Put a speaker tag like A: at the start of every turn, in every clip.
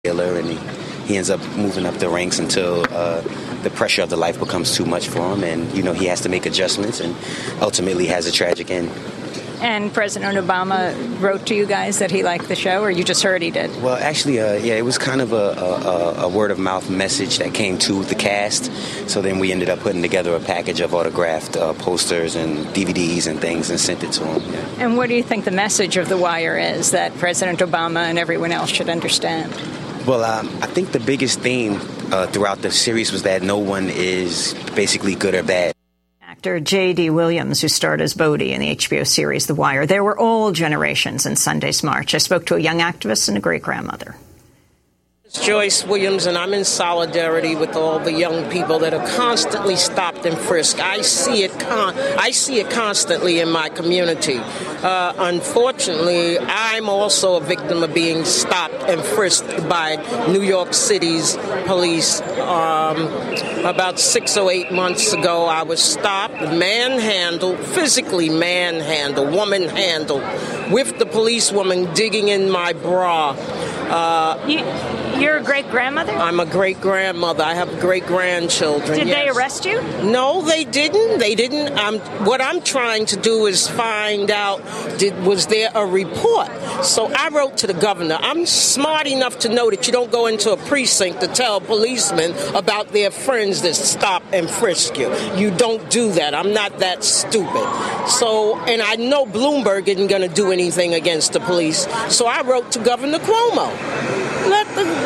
A: killer, and he ends up moving up the ranks until the pressure of the life becomes too much for him, and he has to make adjustments, and ultimately has a tragic end.
B: And President Obama wrote to you guys that he liked the show, or you just heard he did?
A: Well, actually, it was kind of a word-of-mouth message that came to the cast. So then we ended up putting together a package of autographed posters and DVDs and things and sent it to him. Yeah.
B: And what do you think the message of The Wire is that President Obama and everyone else should understand?
A: Well, I think the biggest theme throughout the series was that no one is basically good or bad.
B: Actor J.D. Williams, who starred as Bodie in the HBO series The Wire. There were all generations in Sunday's march. I spoke to a young activist and a great-grandmother.
C: It's Joyce Williams, and I'm in solidarity with all the young people that are constantly stopped and frisked. I see it constantly in my community. Unfortunately, I'm also a victim of being stopped and frisked by New York City's police. About 6 or 8 months ago, I was stopped, physically manhandled, woman-handled, with the policewoman digging in my bra.
B: You're a great-grandmother?
C: I'm a great-grandmother. I have great-grandchildren.
B: Did they arrest you?
C: No, they didn't. What I'm trying to do is find out, was there a report? So I wrote to the governor. I'm smart enough to know that you don't go into a precinct to tell policemen about their friends that stop and frisk you. You don't do that. I'm not that stupid. So, and I know Bloomberg isn't going to do anything against the police. So I wrote to Governor Cuomo. Let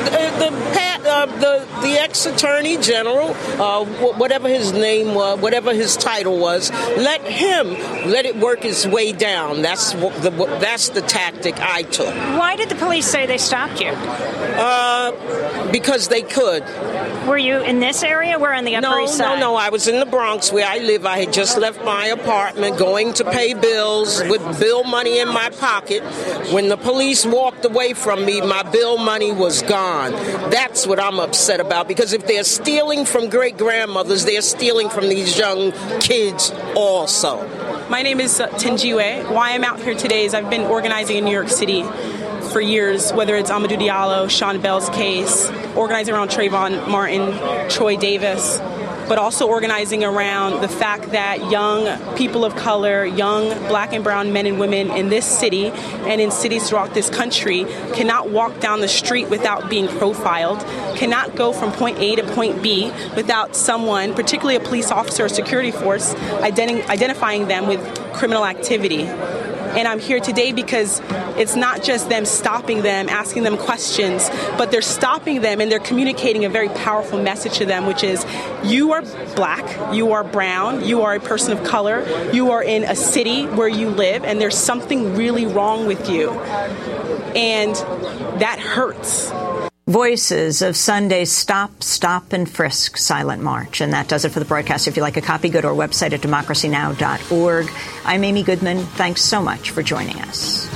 C: the ex-attorney general, whatever his name was, whatever his title was, let it work its way down. That's the tactic I took.
B: Why did the police say they stopped you?
C: Because they could.
B: Were you in this area? We're on the Upper East Side.
C: No. I was in the Bronx where I live. I had just left my apartment going to pay bills with bill money in my pocket. When the police walked away from me, my bill money was gone. That's what I'm upset about, because if they're stealing from great-grandmothers, they're stealing from these young kids also.
D: My name is Tinjiwe. Why I'm out here today is I've been organizing in New York City for years, whether it's Amadou Diallo, Sean Bell's case, organizing around Trayvon Martin, Troy Davis, but also organizing around the fact that young people of color, young black and brown men and women in this city and in cities throughout this country cannot walk down the street without being profiled, cannot go from point A to point B without someone, particularly a police officer or security force, identifying them with criminal activity. And I'm here today because it's not just them stopping them, asking them questions, but they're stopping them and they're communicating a very powerful message to them, which is you are black, you are brown, you are a person of color, you are in a city where you live, and there's something really wrong with you. And that hurts.
B: Voices of Sunday's Stop, Stop, and Frisk silent march. And that does it for the broadcast. If you'd like a copy, go to our website at democracynow.org. I'm Amy Goodman. Thanks so much for joining us.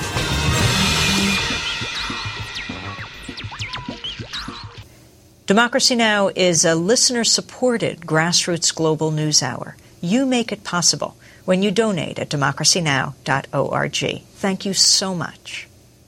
B: Democracy Now! Is a listener-supported grassroots global news hour. You make it possible when you donate at democracynow.org. Thank you so much.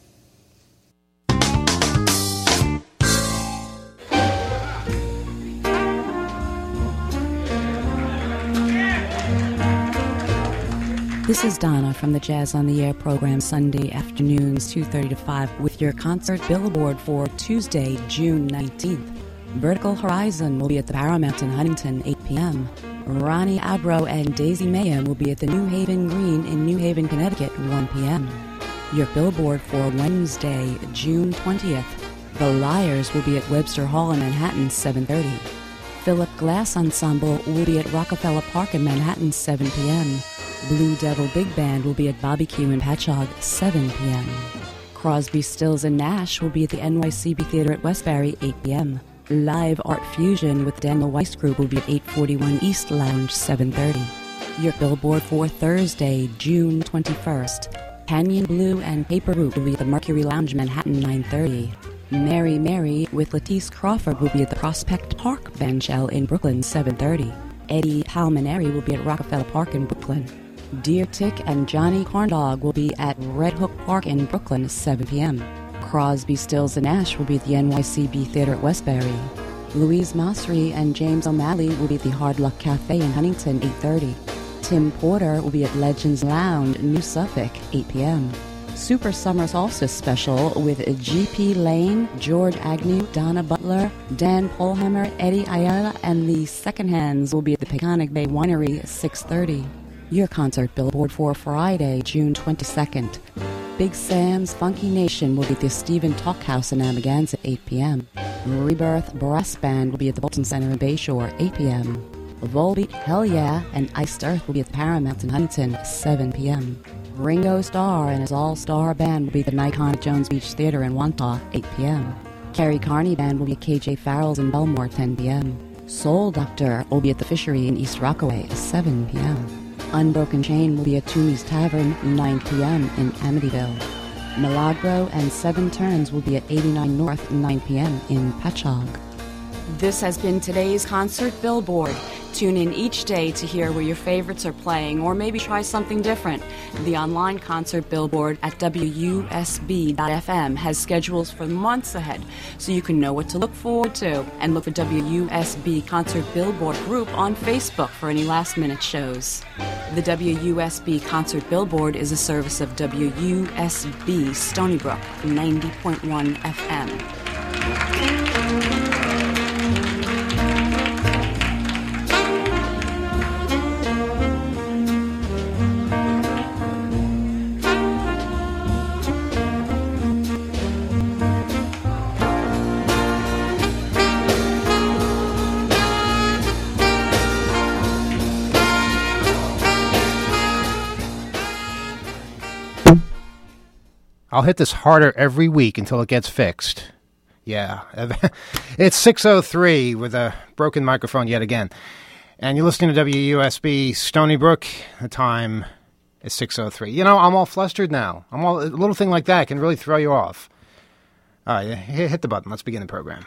E: This is Donna from the Jazz on the Air program, Sunday afternoons 2:30 to 5, with your concert billboard for Tuesday, June 19th. Vertical Horizon will be at the Paramount in Huntington, 8 p.m. Ronnie Abro and Daisy Mayhem will be at the New Haven Green in New Haven, Connecticut, 1 p.m. Your billboard for Wednesday, June 20th. The Liars will be at Webster Hall in Manhattan, 7:30. Philip Glass Ensemble will be at Rockefeller Park in Manhattan, 7 p.m. Blue Devil Big Band will be at Bobby Q in Patchogue, 7 p.m. Crosby, Stills & Nash will be at the NYCB Theater at Westbury, 8 p.m. Live Art Fusion with Daniel Weiss Group will be at 841 East Lounge, 7:30. Your billboard for Thursday, June 21st. Canyon Blue and Paper Route will be at the Mercury Lounge, Manhattan, 9:30. Mary Mary with Lattice Crawford will be at the Prospect Park Bandshell in Brooklyn, 7:30. Eddie Palmineri will be at Rockefeller Park in Brooklyn. Deer Tick and Johnny Corndog will be at Red Hook Park in Brooklyn, 7 p.m. Crosby, Stills, and Nash will be at the NYCB Theatre at Westbury. Louise Masri and James O'Malley will be at the Hard Luck Cafe in Huntington, 8:30. Tim Porter will be at Legends Lounge, New Suffolk, 8 p.m. Super Summer Solstice Special with G.P. Lane, George Agnew, Donna Butler, Dan Polhammer, Eddie Ayala, and the Second Hands will be at the Peconic Bay Winery at 6:30. Your concert billboard for Friday, June 22nd. Big Sam's Funky Nation will be at the Stephen Talk House in Amagansett at 8 p.m. Rebirth Brass Band will be at the Bolton Center in Bayshore, 8 p.m. Volbeat Hell Yeah and Iced Earth will be at the Paramount in Huntington, 7 p.m. Ringo Starr and his all-star band will be at the Nikon at Jones Beach Theatre in Wantagh, 8 p.m. Kerry Carney Band will be at KJ Farrell's in Belmore, 10 p.m. Soul Doctor will be at the Fishery in East Rockaway, 7 p.m. Unbroken Chain will be at Toomey's Tavern, 9 p.m. in Amityville. Milagro and Seven Turns will be at 89 North, 9 p.m. in Patchogue. This has been today's Concert Billboard. Tune in each day to hear where your favorites are playing, or maybe try something different. The online Concert Billboard at WUSB.FM has schedules for months ahead, so you can know what to look forward to. And look for WUSB Concert Billboard group on Facebook for any last-minute shows. The WUSB Concert Billboard is a service of WUSB Stony Brook, 90.1 FM.
F: I'll hit this harder every week until it gets fixed. Yeah, it's 6:03 with a broken microphone yet again. And you're listening to WUSB Stony Brook. The time is 6:03. You know, I'm all flustered now. A little thing like that can really throw you off. All right, hit the button. Let's begin the program.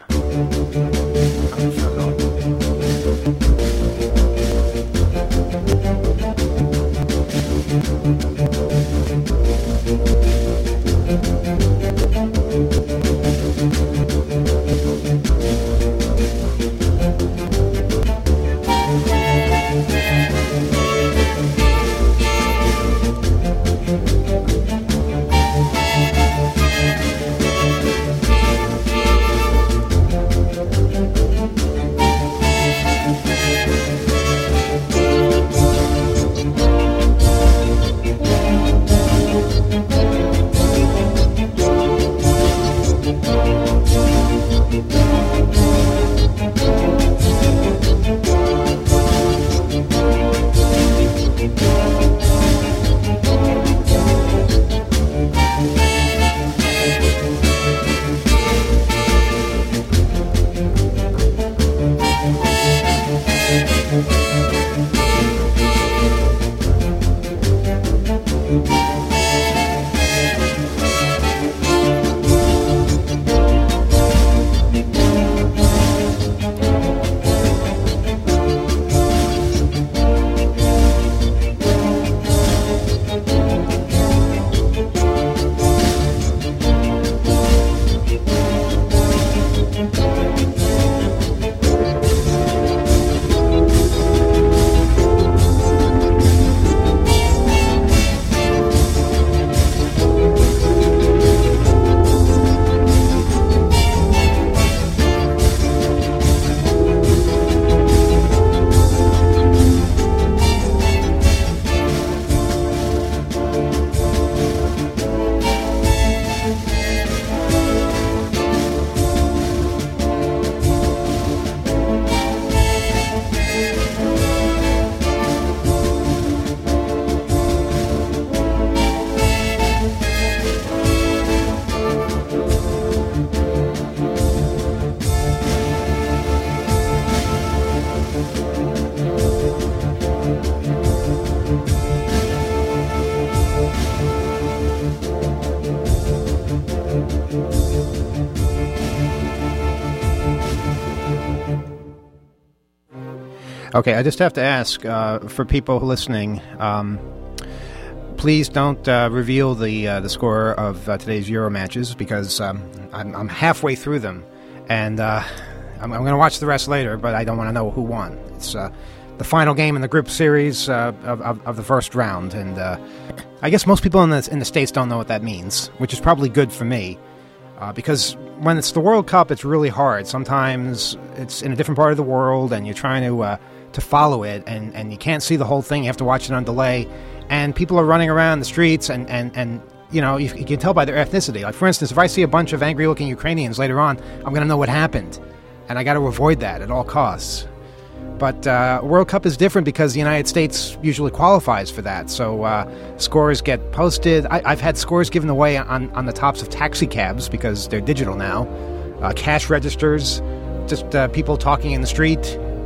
F: Okay, I just have to ask, for people listening, please don't reveal the score of today's Euro matches, because I'm halfway through them, and I'm going to watch the rest later, but I don't want to know who won. It's the final game in the group series of the first round, and I guess most people in the States don't know what that means, which is probably good for me, because when it's the World Cup, it's really hard. Sometimes it's in a different part of the world, and you're trying to follow it, and you can't see the whole thing. You have to watch it on delay, and people are running around the streets, and you know, you can tell by their ethnicity. Like, for instance, if I see a bunch of angry-looking Ukrainians later on, I'm going to know what happened, and I got to avoid that at all costs. But World Cup is different because the United States usually qualifies for that. So scores get posted. I've had scores given away on the tops of taxi cabs because they're digital now. Cash registers, just people talking in the street,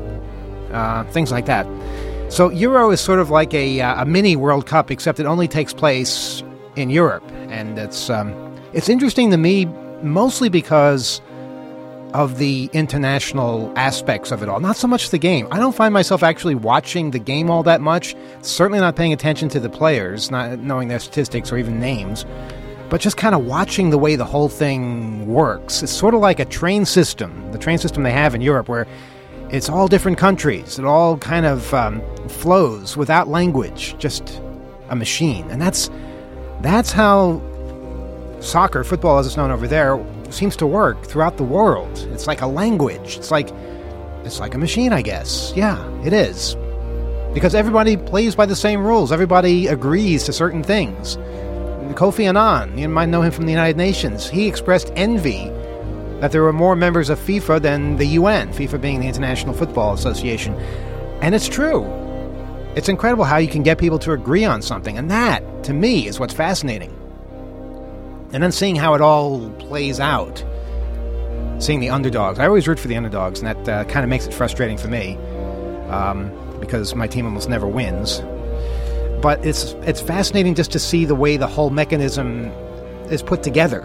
F: things like that. So Euro is sort of like a mini World Cup, except it only takes place in Europe. And it's interesting to me mostly because of the international aspects of it all, not so much the game. I don't find myself actually watching the game all that much, certainly not paying attention to the players, not knowing their statistics or even names, but just kind of watching the way the whole thing works. It's sort of like a train system, the train system they have in Europe, where it's all different countries. It all kind of flows without language, just a machine. And that's how soccer, football as it's known over there, seems to work throughout the world. It's like a language. It's like a machine, I guess. Yeah, it is. Because everybody plays by the same rules. Everybody agrees to certain things. Kofi Annan, you might know him from the United Nations, he expressed envy that there were more members of FIFA than the UN, FIFA being the International Football Association. And it's true. It's incredible how you can get people to agree on something. And that, to me, is what's fascinating. And then seeing how it all plays out, seeing the underdogs. I always root for the underdogs, and that kind of makes it frustrating for me, because my team almost never wins. But it's fascinating just to see the way the whole mechanism is put together.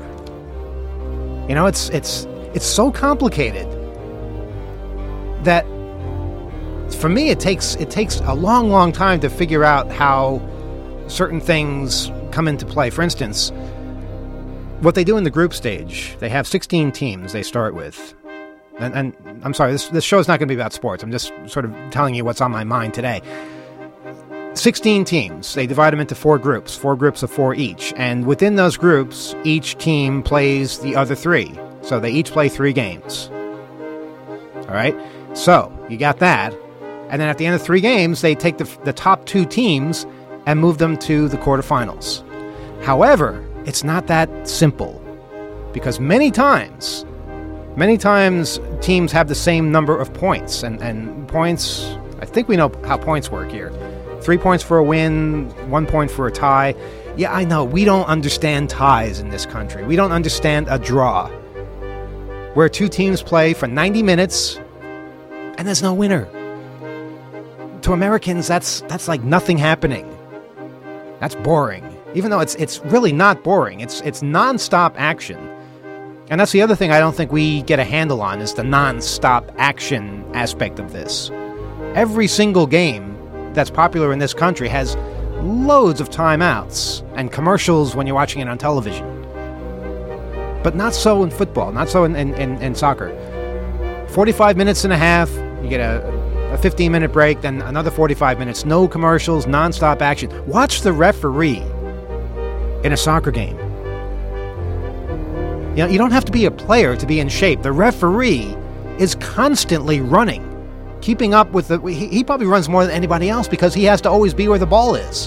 F: You know, it's so complicated that for me it takes a long time to figure out how certain things come into play. For instance, what they do in the group stage, they have 16 teams they start with. And I'm sorry, this show is not going to be about sports. I'm just sort of telling you what's on my mind today. 16 teams. They divide them into 4 groups of 4 each. And within those groups, each team plays the other 3. So they each play 3 games. All right? So you got that. And then at the end of 3 games, they take the top 2 teams and move them to the quarterfinals. However, it's not that simple, because many times teams have the same number of points, and points, I think we know how points work here. 3 points for a win, 1 point for a tie. Yeah, I know, we don't understand ties in this country. We don't understand a draw, where 2 teams play for 90 minutes, and there's no winner. To Americans, that's like nothing happening. That's boring. Even though it's really not boring. It's non-stop action. And that's the other thing I don't think we get a handle on, is the non-stop action aspect of this. Every single game that's popular in this country has loads of timeouts and commercials when you're watching it on television. But not so in football, not so in soccer. 45 minutes and a half, you get a 15-minute break, then another 45 minutes, no commercials, non-stop action. Watch the referee in a soccer game. You know, you don't have to be a player to be in shape. The referee is constantly running, keeping up with he probably runs more than anybody else because he has to always be where the ball is.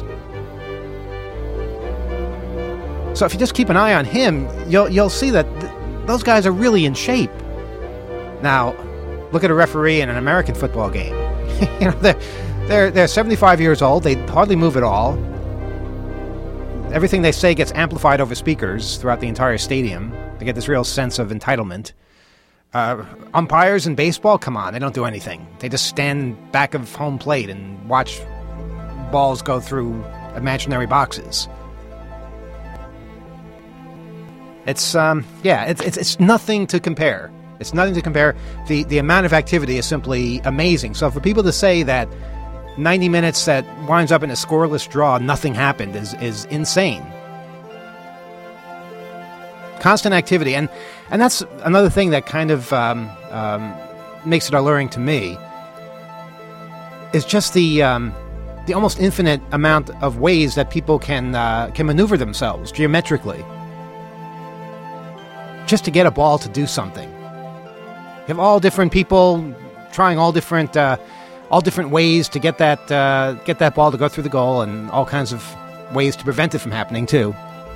F: So if you just keep an eye on him, you'll see that those guys are really in shape. Now, look at a referee in an American football game. You know, they're 75 years old. They hardly move at all. Everything they say gets amplified over speakers throughout the entire stadium. They get this real sense of entitlement. Umpires in baseball, come on, they don't do anything. They just stand back of home plate and watch balls go through imaginary boxes. It's nothing to compare. It's nothing to compare. The amount of activity is simply amazing. So for people to say that 90 minutes that winds up in a scoreless draw, nothing happened, is insane. Constant activity, and that's another thing that kind of makes it alluring to me, is just the almost infinite amount of ways that people can maneuver themselves geometrically just to get a ball to do something. You have all different people trying all different ways to get that ball to go through the goal, and all kinds of ways to prevent it from happening too.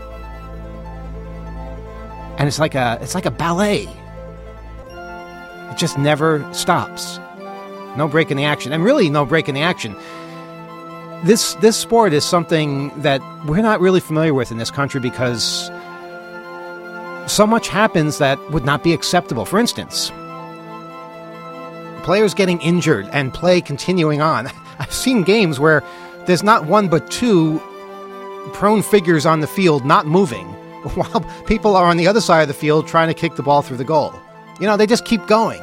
F: And it's like a ballet. It just never stops. No break in the action, and really no break in the action. This sport is something that we're not really familiar with in this country because so much happens that would not be acceptable. For instance, players getting injured and play continuing on. I've seen games where there's not one but two prone figures on the field not moving while people are on the other side of the field trying to kick the ball through the goal. They just keep going.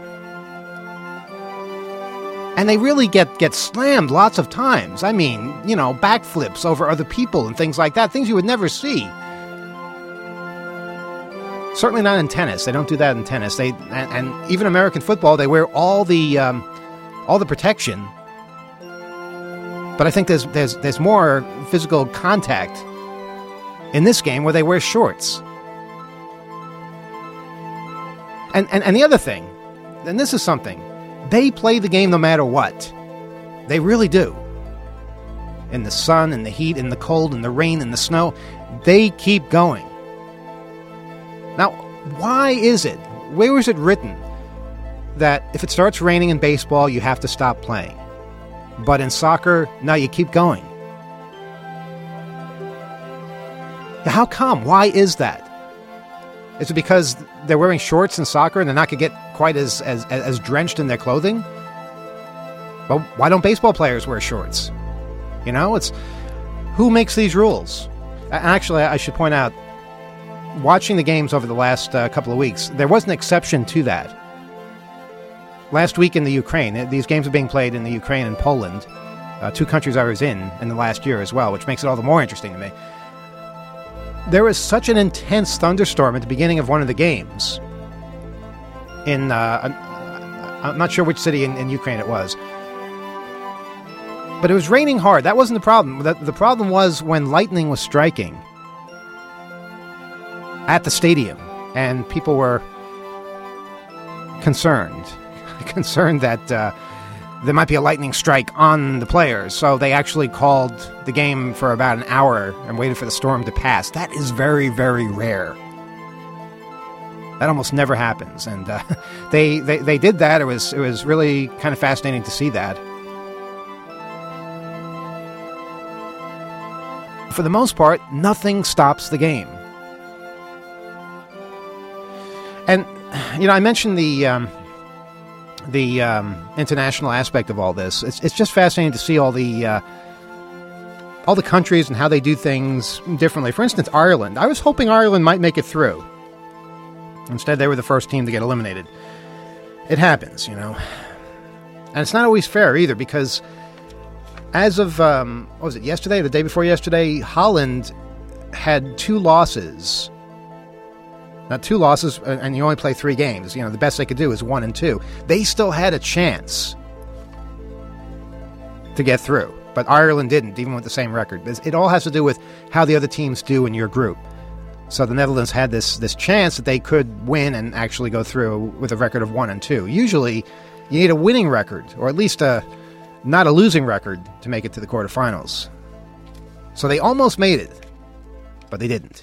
F: And they really get slammed lots of times. I mean, backflips over other people and things like that. Things you would never see. Certainly not in tennis. They don't do that in tennis. And even American football, they wear all the protection. But I think there's more physical contact in this game where they wear shorts. And the other thing, and this is something, they play the game no matter what. They really do. In the sun, in the heat, in the cold, in the rain, in the snow, they keep going. Now, why is it? Where is it written that if it starts raining in baseball, you have to stop playing? But in soccer, no, you keep going. How come? Why is that? Is it because they're wearing shorts in soccer and they're not going to get quite as drenched in their clothing? Well, why don't baseball players wear shorts? It's who makes these rules? Actually, I should point out, watching the games over the last couple of weeks, there was an exception to that. Last week in the Ukraine, these games are being played in the Ukraine and Poland, two countries I was in the last year as well, which makes it all the more interesting to me. There was such an intense thunderstorm at the beginning of one of the games in, I'm not sure which city in Ukraine it was, but it was raining hard. That wasn't the problem. The problem was when lightning was striking at the stadium, and people were concerned that there might be a lightning strike on the players, so they actually called the game for about an hour and waited for the storm to pass. That is very, very rare. That almost never happens, and they did that. It was really kind of fascinating to see that. For the most part, nothing stops the game. And I mentioned the international aspect of all this. It's just fascinating to see all the countries and how they do things differently. For instance, Ireland. I was hoping Ireland might make it through. Instead, they were the first team to get eliminated. It happens, And it's not always fair either, because as of, what was it, yesterday, the day before yesterday, Holland had 2 losses. Now, 2 losses, and you only play 3 games. The best they could do is 1 and 2. They still had a chance to get through, but Ireland didn't, even with the same record. It all has to do with how the other teams do in your group. So the Netherlands had this chance that they could win and actually go through with a record of 1 and 2. Usually, you need a winning record, or at least not a losing record, to make it to the quarterfinals. So they almost made it, but they didn't.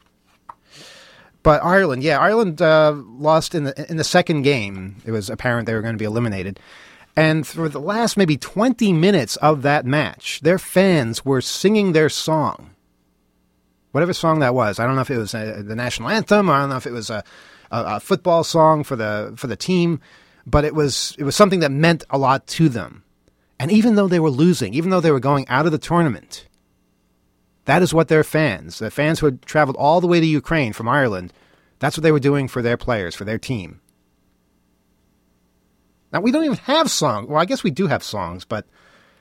F: But Ireland lost in the second game. It was apparent they were going to be eliminated. And for the last maybe 20 minutes of that match, their fans were singing their song. Whatever song that was. I don't know if it was the national anthem, or I don't know if it was a football song for the team, but it was something that meant a lot to them. And even though they were losing, even though they were going out of the tournament, that is what the fans who had traveled all the way to Ukraine from Ireland, that's what they were doing for their players, for their team. Now, we don't even have songs. Well, I guess we do have songs, but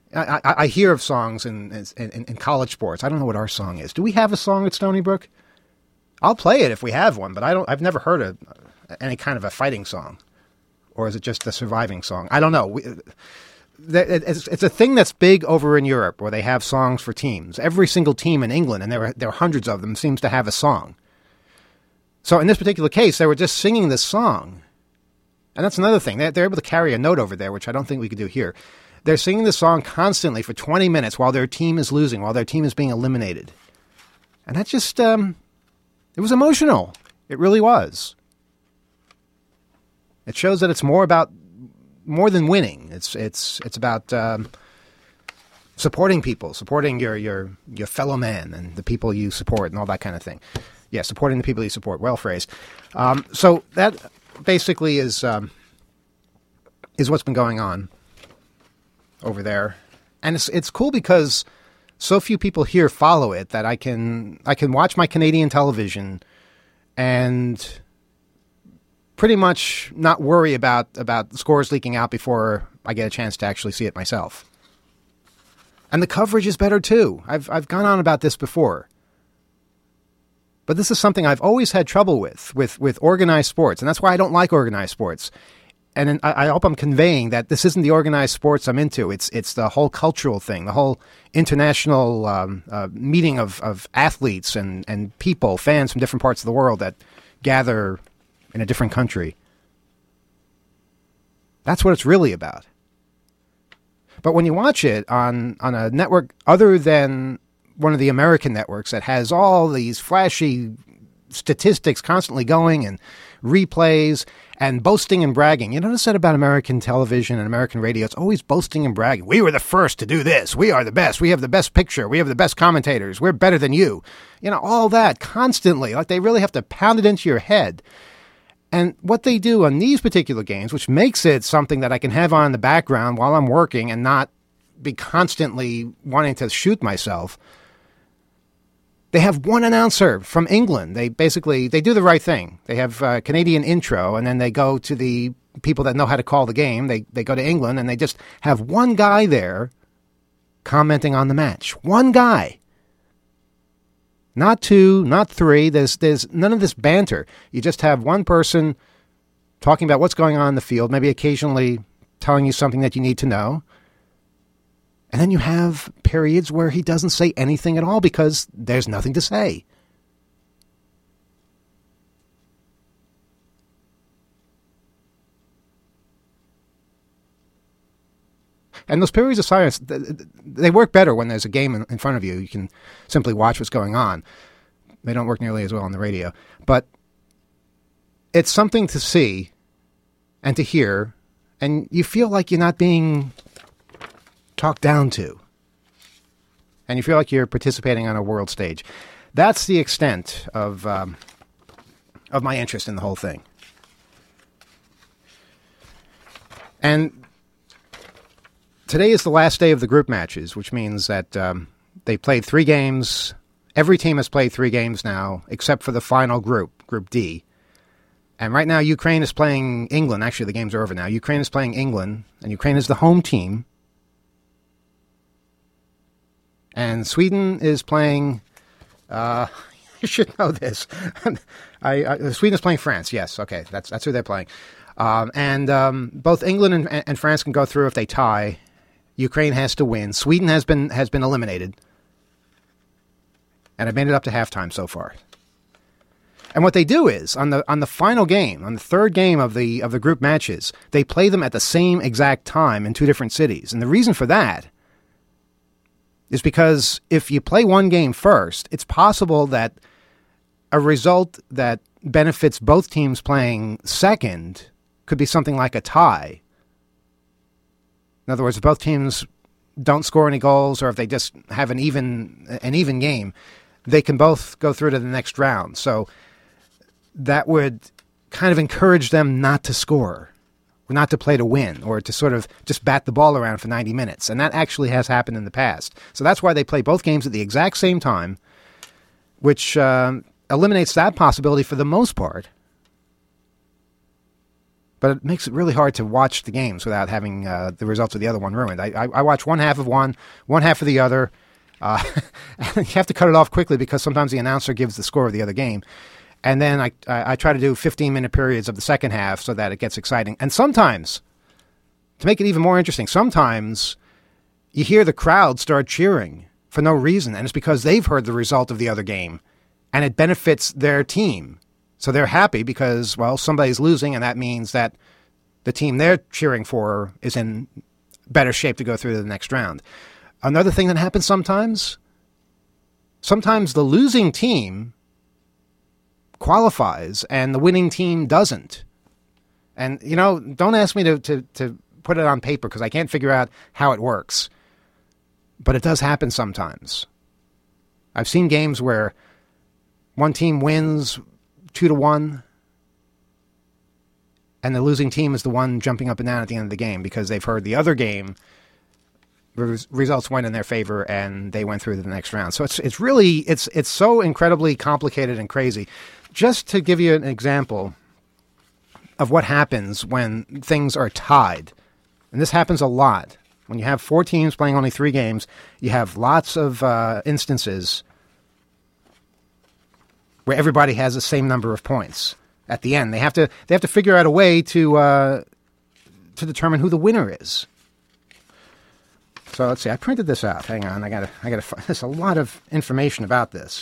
F: I hear of songs in college sports. I don't know what our song is. Do we have a song at Stony Brook? I'll play it if we have one, but I've never heard any kind of a fighting song. Or is it just a surviving song? I don't know. It's a thing that's big over in Europe where they have songs for teams. Every single team in England, and there are hundreds of them, seems to have a song. So in this particular case, they were just singing this song. And that's another thing. They're able to carry a note over there, which I don't think we could do here. They're singing the song constantly for 20 minutes while their team is losing, while their team is being eliminated. And that just, it was emotional. It really was. It shows that it's more than winning. It's about supporting people, supporting your fellow man and the people you support and all that kind of thing. Yeah, supporting the people you support. Well phrased. So that basically is what's been going on over there, and it's cool because so few people here follow it that I can watch my Canadian television and pretty much not worry about scores leaking out before I get a chance to actually see it myself. And the coverage is better too. I've gone on about this before. But this is something I've always had trouble with organized sports, and that's why I don't like organized sports. And I hope I'm conveying that this isn't the organized sports I'm into. It's the whole cultural thing, the whole international meeting of athletes and people, fans from different parts of the world that gather in a different country. That's what it's really about. But when you watch it on a network other than one of the American networks that has all these flashy statistics constantly going and replays and boasting and bragging. You notice that about American television and American radio? It's always boasting and bragging. We were the first to do this. We are the best. We have the best picture. We have the best commentators. We're better than you. You know, all that constantly. Like they really have to pound it into your head. And what they do on these particular games, which makes it something that I can have on in the background while I'm working and not be constantly wanting to shoot myself, they have one announcer from England. They do the right thing. They have a Canadian intro, and then they go to the people that know how to call the game. They go to England, and they just have one guy there commenting on the match. One guy. Not two, not three. There's none of this banter. You just have one person talking about what's going on in the field, maybe occasionally telling you something that you need to know. And then you have periods where he doesn't say anything at all because there's nothing to say. And those periods of silence, they work better when there's a game in front of you. You can simply watch what's going on. They don't work nearly as well on the radio. But it's something to see and to hear, and you feel like you're not being talked down to. And you feel like you're participating on a world stage. That's the extent of my interest in the whole thing. And today is the last day of the group matches, which means that they played 3 games. Every team has played 3 games now, except for the final group, Group D. And right now, Ukraine is playing England. Actually, the games are over now. Ukraine is playing England, and Ukraine is the home team. And Sweden is playing, you should know this. Sweden is playing France, yes. Okay, that's who they're playing. Both England and France can go through if they tie. Ukraine has to win. Sweden has been eliminated. And I've made it up to halftime so far. And what they do is, on the final game, on the third game of the group matches, they play them at the same exact time in 2 different cities. And the reason for that is because if you play one game first, it's possible that a result that benefits both teams playing second could be something like a tie. In other words, if both teams don't score any goals, or if they just have an even game, they can both go through to the next round. So that would kind of encourage them not to score, or not to play to win, or to sort of just bat the ball around for 90 minutes. And that actually has happened in the past. So that's why they play both games at the exact same time, which eliminates that possibility for the most part. but it makes it really hard to watch the games without having the results of the other one ruined. I watch one half of one half of the other. You have to cut it off quickly because sometimes the announcer gives the score of the other game. And then I try to do 15-minute periods of the second half so that it gets exciting. And sometimes, to make it even more interesting, sometimes you hear the crowd start cheering for no reason, and it's because they've heard the result of the other game, and it benefits their team. So they're happy because, well, somebody's losing, and that means that the team they're cheering for is in better shape to go through to the next round. Another thing that happens sometimes the losing team qualifies and the winning team doesn't. And, don't ask me to put it on paper because I can't figure out how it works. But it does happen sometimes. I've seen games where one team wins 2-1, and the losing team is the one jumping up and down at the end of the game because they've heard the other game, results went in their favor, and they went through to the next round. So it's really so incredibly complicated and crazy. Just to give you an example of what happens when things are tied, and this happens a lot. When you have 4 teams playing only 3 games, you have lots of instances where everybody has the same number of points at the end. They have to figure out a way to determine who the winner is. So let's see. I printed this out. Hang on. I gotta. There's a lot of information about this,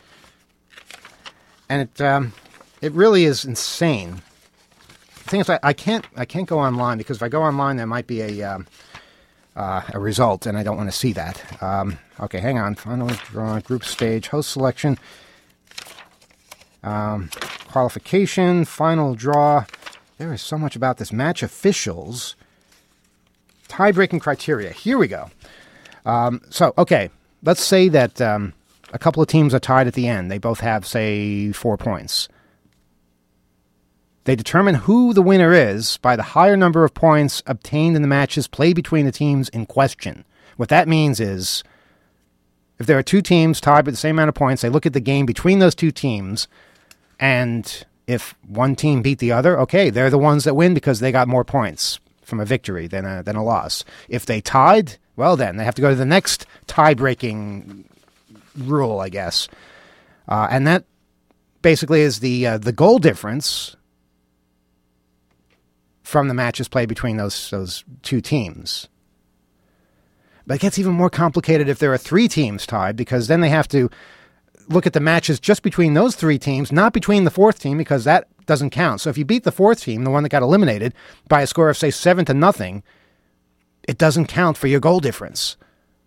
F: and it really is insane. The thing is, I can't go online because if I go online, there might be a result, and I don't want to see that. Okay, hang on. Final draw, group stage, host selection, qualification, final draw. There is so much about this. Match officials, tie-breaking criteria. Here we go. Okay, let's say that a couple of teams are tied at the end. They both have, say, 4 points. They determine who the winner is by the higher number of points obtained in the matches played between the teams in question. What that means is, if there are 2 teams tied with the same amount of points, they look at the game between those 2 teams, and if one team beat the other, okay, they're the ones that win because they got more points from a victory than a loss. If they tied, well then, they have to go to the next tie-breaking rule, I guess. And that basically is the goal difference from the matches played between those 2 teams. But it gets even more complicated if there are 3 teams tied, because then they have to look at the matches just between those 3 teams, not between the 4th team, because that doesn't count. So if you beat the 4th team, the one that got eliminated, by a score of, say, 7-0, it doesn't count for your goal difference.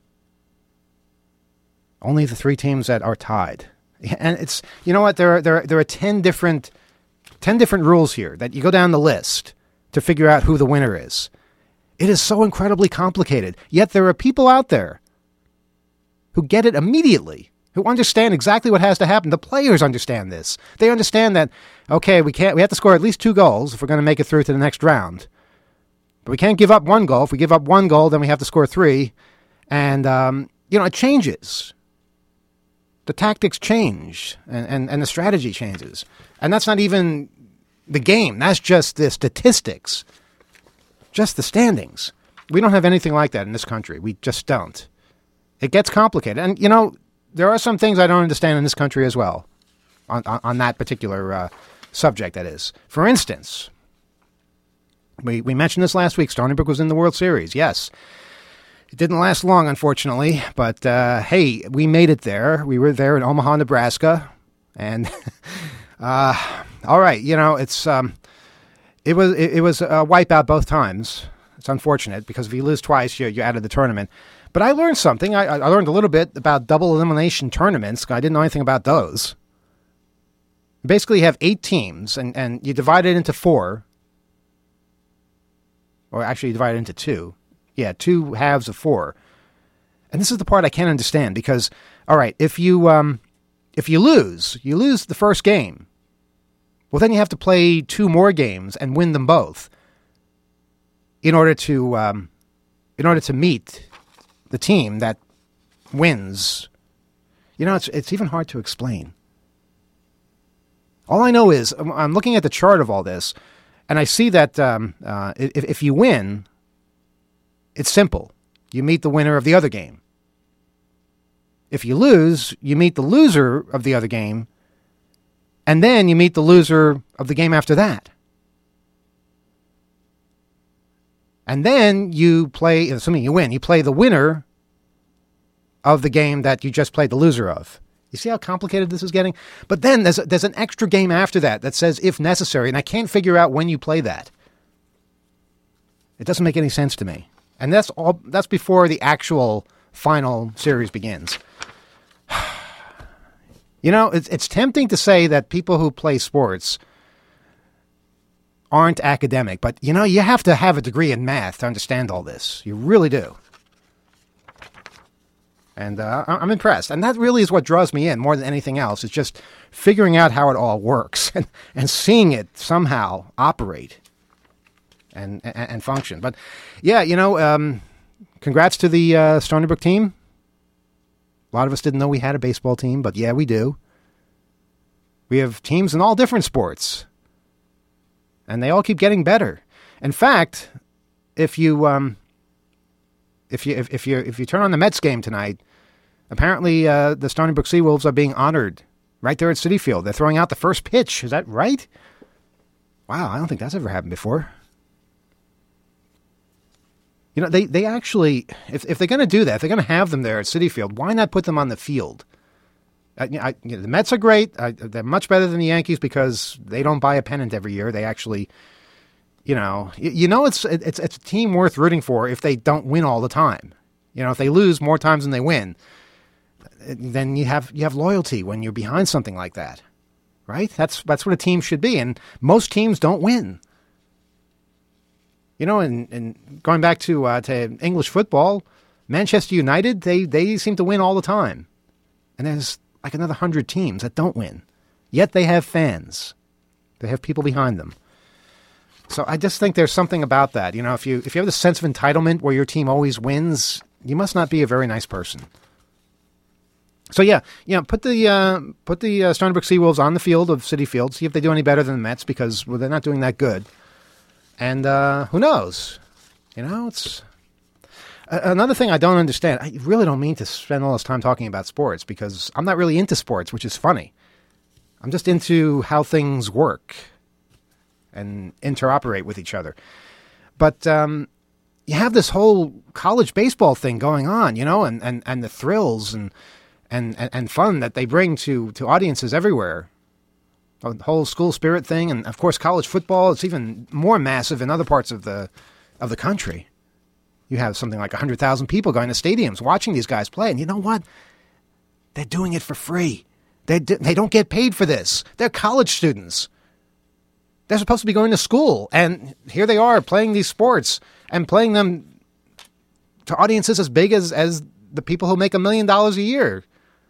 F: Only the 3 teams that are tied. And it's, you know what, there are 10 different rules here that you go down the list to figure out who the winner is. It is so incredibly complicated. Yet there are people out there who get it immediately, who understand exactly what has to happen. The players understand this. They understand that, okay, we have to score at least 2 goals if we're going to make it through to the next round. But we can't give up 1 goal. If we give up 1 goal, then we have to score 3. And, it changes. The tactics change, and the strategy changes. And that's not even the game. That's just the statistics. Just the standings. We don't have anything like that in this country. We just don't. It gets complicated. And, there are some things I don't understand in this country as well. On that particular subject, that is. For instance, we mentioned this last week. Stony Brook was in the World Series. Yes. It didn't last long, unfortunately. But, hey, we made it there. We were there in Omaha, Nebraska. And, all right, it was a wipeout both times. It's unfortunate because if you lose twice, you're out of the tournament. But I learned something. I learned a little bit about double elimination tournaments. I didn't know anything about those. Basically, you have 8 teams, and you divide it into 4. Or actually, you divide it into 2. Yeah, 2 halves of 4. And this is the part I can't understand because, all right, if you lose the first game. Well, then you have to play 2 more games and win them both in order to meet the team that wins. It's even hard to explain. All I know is I'm looking at the chart of all this, And I see that if you win, it's simple. You meet the winner of the other game. If you lose, you meet the loser of the other game, and then you meet the loser of the game after that. And then you play, assuming you win, you play the winner of the game that you just played the loser of. You see how complicated this is getting? But then there's an extra game after that says if necessary, and I can't figure out when you play that. It doesn't make any sense to me. And that's before the actual final series begins. You know, it's tempting to say that people who play sports aren't academic, but, you know, you have to have a degree in math to understand all this. You really do. And I'm impressed. And that really is what draws me in more than anything else. It's just figuring out how it all works and seeing it somehow operate and function. But, yeah, you know, congrats to the Stony Brook team. A lot of us didn't know we had a baseball team, but yeah, we do. We have teams in all different sports, and they all keep getting better. In fact, if you turn on the Mets game tonight, apparently the Stony Brook Seawolves are being honored right there at Citi Field. They're throwing out the first pitch. Is that right? Wow, I don't think that's ever happened before. You know, they actually, if they're going to do that, if they're going to have them there at Citi Field, why not put them on the field? The Mets are great. They're much better than the Yankees because they don't buy a pennant every year. They actually, it's a team worth rooting for if they don't win all the time. You know, if they lose more times than they win, then you have loyalty when you're behind something like that, right? That's what a team should be, and most teams don't win. You know, and going back to English football, Manchester United, they seem to win all the time. And there's like another 100 teams that don't win. Yet they have fans. They have people behind them. So I just think there's something about that. You know, if you have the sense of entitlement where your team always wins, you must not be a very nice person. So yeah, put the Stony Brook Seawolves on the field of Citi Field, see if they do any better than the Mets, because they're not doing that good. And who knows? You know, it's another thing I don't understand. I really don't mean to spend all this time talking about sports because I'm not really into sports, which is funny. I'm just into how things work and interoperate with each other. But you have this whole college baseball thing going on, you know, and the thrills and fun that they bring to audiences everywhere. The whole school spirit thing, and of course college football, it's even more massive in other parts of the country. You have something like 100,000 people going to stadiums watching these guys play, and you know what? They're doing it for free. They don't get paid for this. They're college students. They're supposed to be going to school, and here they are playing these sports and playing them to audiences as big as the people who make $1 million a year.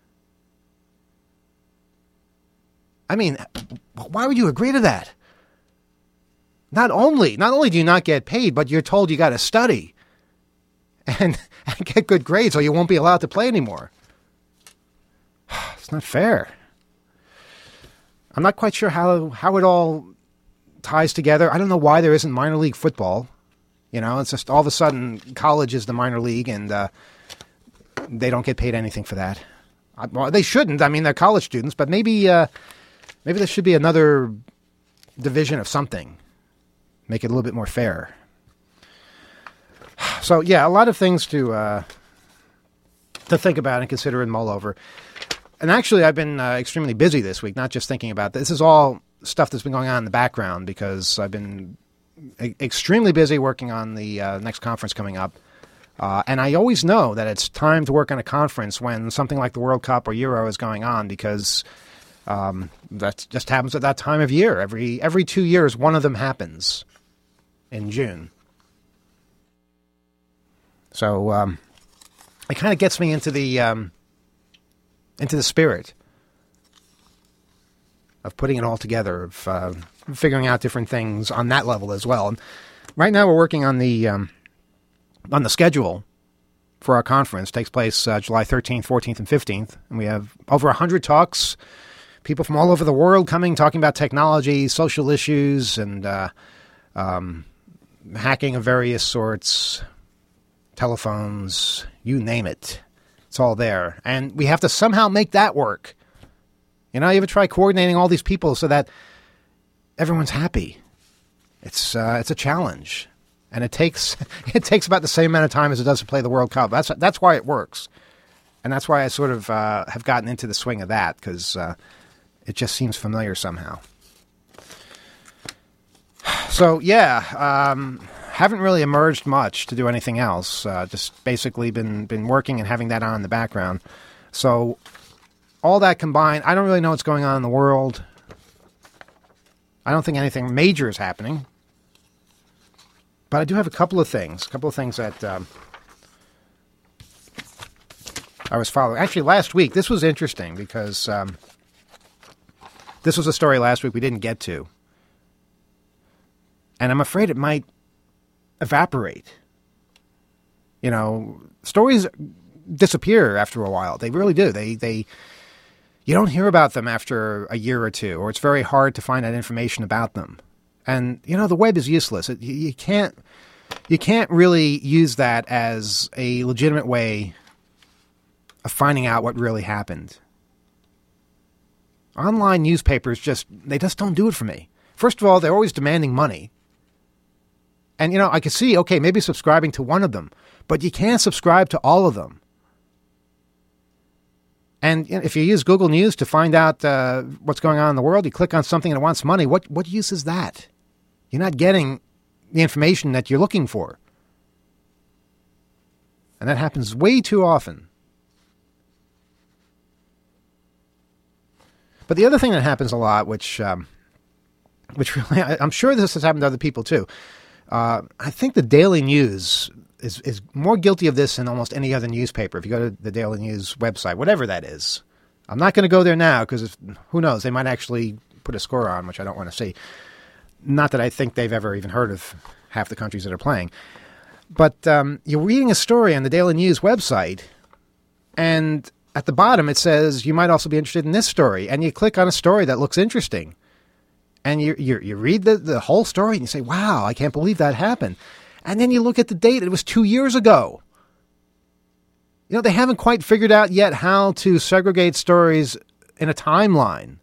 F: I mean, why would you agree to that? Not only do you not get paid, but you're told you got to study and get good grades or you won't be allowed to play anymore. It's not fair. I'm not quite sure how it all ties together. I don't know why there isn't minor league football. You know, it's just all of a sudden college is the minor league and they don't get paid anything for that. Well, they shouldn't. I mean, they're college students, but maybe there should be another division of something. Make it a little bit more fair. So, yeah, a lot of things to think about and consider and mull over. And actually, I've been extremely busy this week, not just thinking about this. This is all stuff that's been going on in the background because I've been extremely busy working on the next conference coming up. And I always know that it's time to work on a conference when something like the World Cup or Euro is going on because that just happens at that time of year. Every 2 years, one of them happens in June. So it kind of gets me into the spirit of putting it all together, of figuring out different things on that level as well. And right now, we're working on the schedule for our conference. It takes place July 13th, 14th, and 15th, and we have over 100 talks. People from all over the world coming, talking about technology, social issues, and hacking of various sorts, telephones, you name it. It's all there. And we have to somehow make that work. You ever try coordinating all these people so that everyone's happy? It's a challenge. And it takes about the same amount of time as it does to play the World Cup. That's why it works. And that's why I sort of have gotten into the swing of that, because it just seems familiar somehow. So, haven't really emerged much to do anything else. Just basically been working and having that on in the background. So, all that combined, I don't really know what's going on in the world. I don't think anything major is happening. But I do have a couple of things that I was following. Actually, last week, this was interesting because this was a story last week we didn't get to. And I'm afraid it might evaporate. Stories disappear after a while. They really do. You don't hear about them after a year or two, or it's very hard to find out information about them. And, the web is useless. You can't really use that as a legitimate way of finding out what really happened. Online newspapers just don't do it for me. First of all, they're always demanding money. And, I could see, okay, maybe subscribing to one of them, but you can't subscribe to all of them. And if you use Google News to find out what's going on in the world, you click on something and it wants money. What use is that? You're not getting the information that you're looking for. And that happens way too often. But the other thing that happens a lot, which really, I'm sure this has happened to other people too. I think the Daily News is more guilty of this than almost any other newspaper. If you go to the Daily News website, whatever that is. I'm not going to go there now because who knows, they might actually put a score on, which I don't want to see. Not that I think they've ever even heard of half the countries that are playing. But you're reading a story on the Daily News website, and at the bottom it says, you might also be interested in this story. And you click on a story that looks interesting. And you read the whole story and you say, wow, I can't believe that happened. And then you look at the date, it was 2 years ago. They haven't quite figured out yet how to segregate stories in a timeline.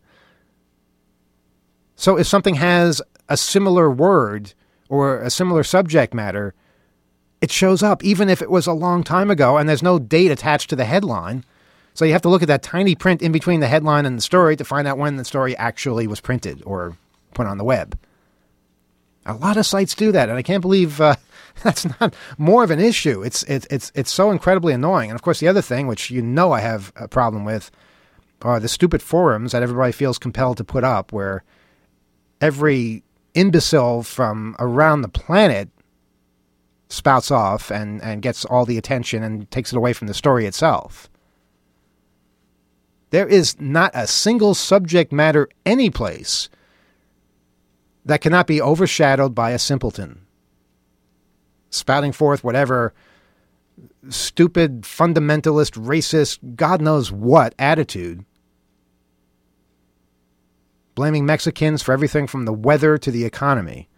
F: So if something has a similar word or a similar subject matter, it shows up, even if it was a long time ago and there's no date attached to the headline. So you have to look at that tiny print in between the headline and the story to find out when the story actually was printed or put on the web. A lot of sites do that, and I can't believe that's not more of an issue. It's so incredibly annoying. And of course, the other thing, which I have a problem with, are the stupid forums that everybody feels compelled to put up, where every imbecile from around the planet spouts off and gets all the attention and takes it away from the story itself. There is not a single subject matter anyplace that cannot be overshadowed by a simpleton spouting forth whatever stupid, fundamentalist, racist, God knows what attitude, blaming Mexicans for everything from the weather to the economy.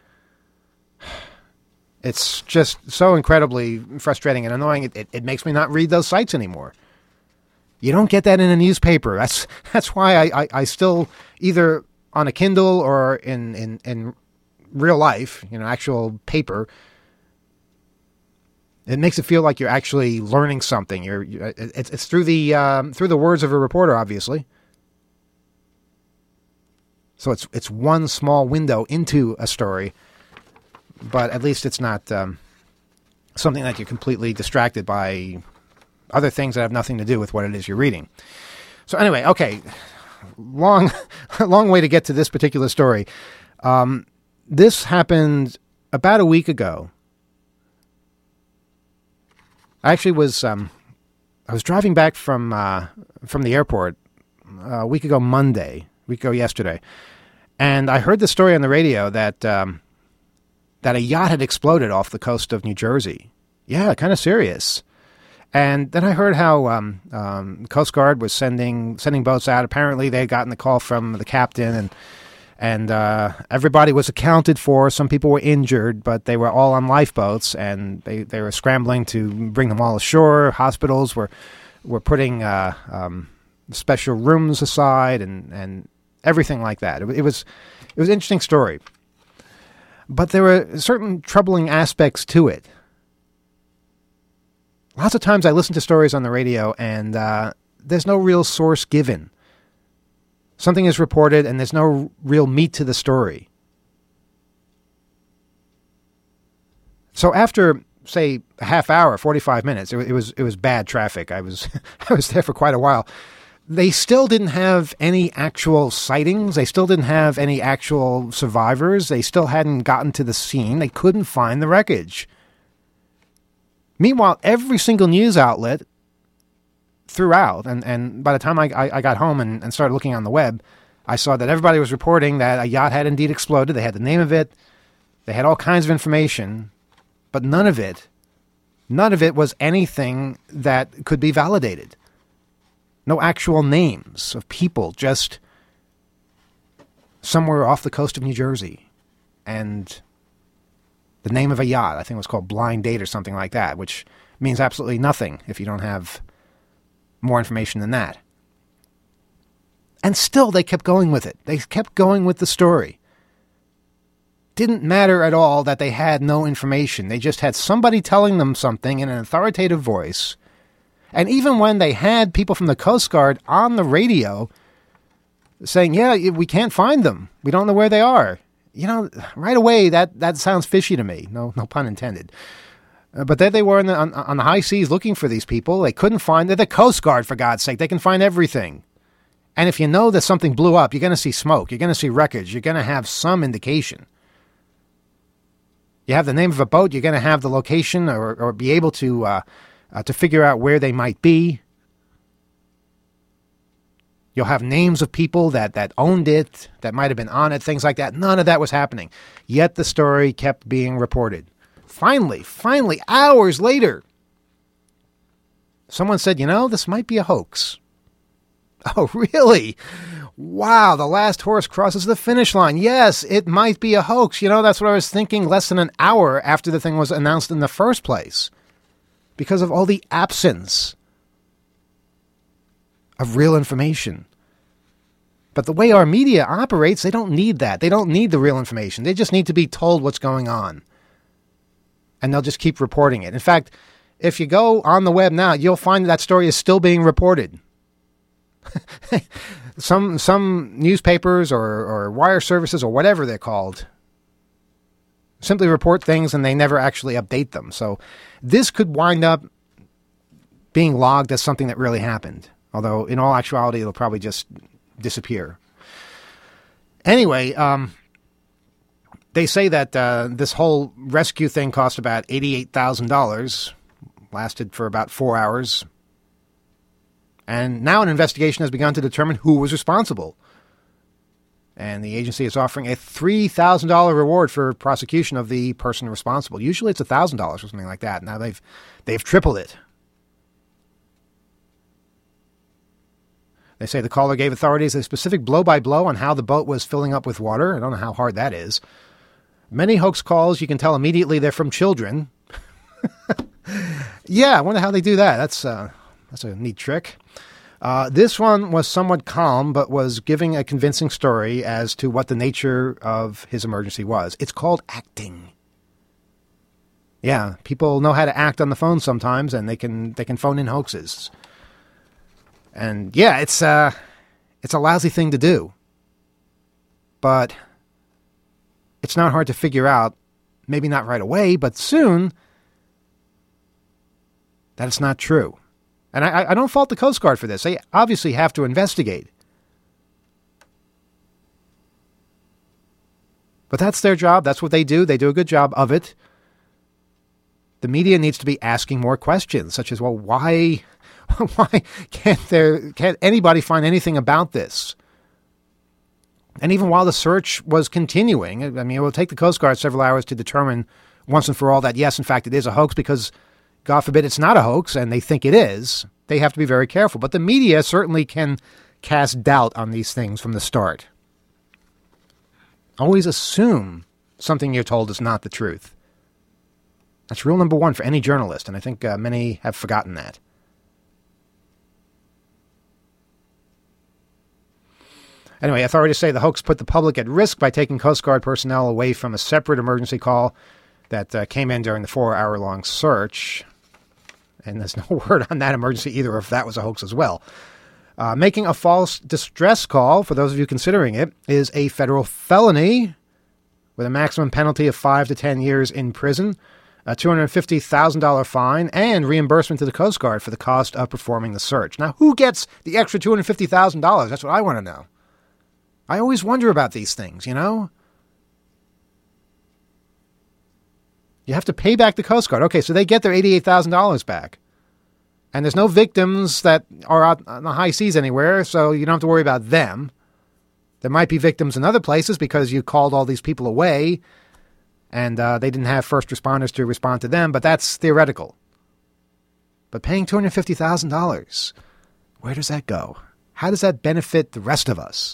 F: It's just so incredibly frustrating and annoying. It makes me not read those sites anymore. You don't get that in a newspaper. That's why I still, either on a Kindle or in real life, actual paper, it makes it feel like you're actually learning something. It's through the words of a reporter, obviously. So it's one small window into a story, but at least it's not something that you're completely distracted by other things that have nothing to do with what it is you're reading. So anyway, okay, long way to get to this particular story. This happened about a week ago. I actually was I was driving back from the airport a week ago yesterday, and I heard the story on the radio that a yacht had exploded off the coast of New Jersey. Yeah, kind of serious. And then I heard how Coast Guard was sending boats out. Apparently, they had gotten the call from the captain, And everybody was accounted for. Some people were injured, but they were all on lifeboats, and they were scrambling to bring them all ashore. Hospitals were putting special rooms aside and everything like that. It was an interesting story. But there were certain troubling aspects to it. Lots of times I listen to stories on the radio, and there's no real source given. Something is reported, and there's no real meat to the story. So after, say, a half hour, 45 minutes, it was bad traffic. I was there for quite a while. They still didn't have any actual sightings. They still didn't have any actual survivors. They still hadn't gotten to the scene. They couldn't find the wreckage. Meanwhile, every single news outlet throughout, and by the time I got home and started looking on the web, I saw that everybody was reporting that a yacht had indeed exploded. They had the name of it. They had all kinds of information, but none of it was anything that could be validated. No actual names of people, just somewhere off the coast of New Jersey. And the name of a yacht, I think it was called Blind Date or something like that, which means absolutely nothing if you don't have more information than that. And still they kept going with it. They kept going with the story. Didn't matter at all that they had no information. They just had somebody telling them something in an authoritative voice. And even when they had people from the Coast Guard on the radio saying, yeah, we can't find them. We don't know where they are. You know, right away, that sounds fishy to me. No pun intended. But there they were on the high seas looking for these people. They couldn't find... They're the Coast Guard, for God's sake. They can find everything. And if you know that something blew up, you're going to see smoke. You're going to see wreckage. You're going to have some indication. You have the name of a boat. You're going to have the location or be able to figure out where they might be. You'll have names of people that owned it, that might have been on it, things like that. None of that was happening. Yet the story kept being reported. Finally, hours later, someone said, this might be a hoax. Oh, really? Wow, the last horse crosses the finish line. Yes, it might be a hoax. That's what I was thinking less than an hour after the thing was announced in the first place. Because of all the absence of real information. But the way our media operates, they don't need that. They don't need the real information. They just need to be told what's going on. And they'll just keep reporting it. In fact, if you go on the web now, you'll find that story is still being reported. Some newspapers or wire services or whatever they're called simply report things and they never actually update them. So this could wind up being logged as something that really happened. Although in all actuality, it'll probably just disappear. Anyway, they say that this whole rescue thing cost about $88,000, lasted for about 4 hours. And now an investigation has begun to determine who was responsible. And the agency is offering a $3,000 reward for prosecution of the person responsible. Usually it's $1,000 or something like that. Now they've tripled it. They say the caller gave authorities a specific blow-by-blow on how the boat was filling up with water. I don't know how hard that is. Many hoax calls, you can tell immediately they're from children. Yeah, I wonder how they do that. That's a neat trick. This one was somewhat calm, but was giving a convincing story as to what the nature of his emergency was. It's called acting. Yeah, people know how to act on the phone sometimes, and they can phone in hoaxes. And yeah, it's a lousy thing to do. But it's not hard to figure out, maybe not right away, but soon, that it's not true. And I don't fault the Coast Guard for this. They obviously have to investigate. But that's their job. That's what they do. They do a good job of it. The media needs to be asking more questions, such as, well, why can't anybody find anything about this? And even while the search was continuing, I mean, it will take the Coast Guard several hours to determine once and for all that, yes, in fact, it is a hoax, because God forbid it's not a hoax and they think it is. They have to be very careful. But the media certainly can cast doubt on these things from the start. Always assume something you're told is not the truth. That's rule number one for any journalist, and I think many have forgotten that. Anyway, authorities say the hoax put the public at risk by taking Coast Guard personnel away from a separate emergency call that came in during the 4-hour-long search. And there's no word on that emergency either, if that was a hoax as well. Making a false distress call, for those of you considering it, is a federal felony with a maximum penalty of 5 to 10 years in prison, a $250,000 fine, and reimbursement to the Coast Guard for the cost of performing the search. Now, who gets the extra $250,000? That's what I want to know. I always wonder about these things, you know? You have to pay back the Coast Guard. Okay, so they get their $88,000 back. And there's no victims that are out on the high seas anywhere, so you don't have to worry about them. There might be victims in other places because you called all these people away and they didn't have first responders to respond to them, but that's theoretical. But paying $250,000, where does that go? How does that benefit the rest of us?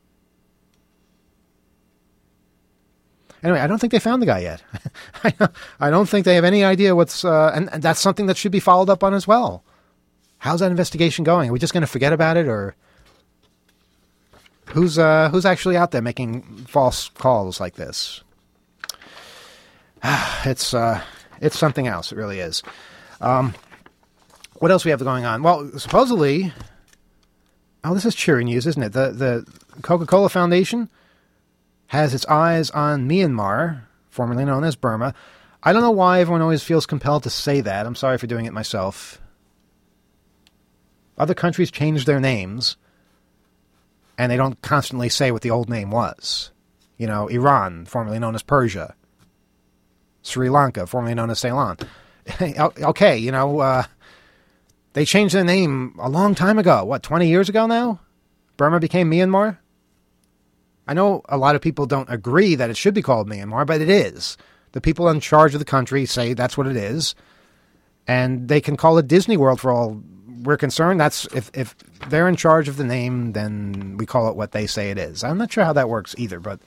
F: Anyway, I don't think they found the guy yet. I don't think they have any idea what's... and that's something that should be followed up on as well. How's that investigation going? Are we just going to forget about it, or... Who's actually out there making false calls like this? It's something else. It really is. What else we have going on? Well, supposedly... Oh, this is cheering news, isn't it? The Coca-Cola Foundation has its eyes on Myanmar, formerly known as Burma. I don't know why everyone always feels compelled to say that. I'm sorry for doing it myself. Other countries change their names, and they don't constantly say what the old name was. You know, Iran, formerly known as Persia. Sri Lanka, formerly known as Ceylon. Okay, you know, they changed their name a long time ago. What, 20 years ago now? Burma became Myanmar? I know a lot of people don't agree that it should be called Myanmar, but it is. The people in charge of the country say that's what it is. And they can call it Disney World for all we're concerned. That's if they're in charge of the name, then we call it what they say it is. I'm not sure how that works either, but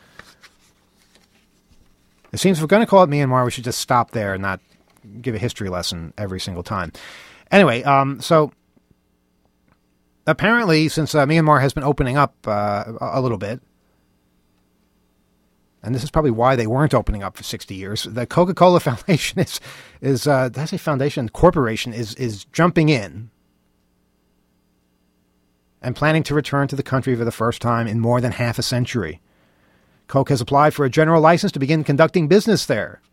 F: it seems if we're going to call it Myanmar, we should just stop there and not give a history lesson every single time. Anyway, so apparently since Myanmar has been opening up a little bit, and this is probably why they weren't opening up for 60 years. The Coca-Cola Foundation did I say foundation? Corporation is jumping in and planning to return to the country for the first time in more than half a century. Coke has applied for a general license to begin conducting business there.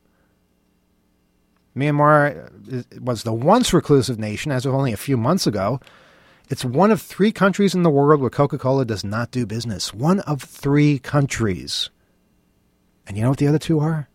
F: Myanmar was the once reclusive nation as of only a few months ago. It's one of 3 countries in the world where Coca-Cola does not do business. One of 3 countries. And you know what the other 2 are?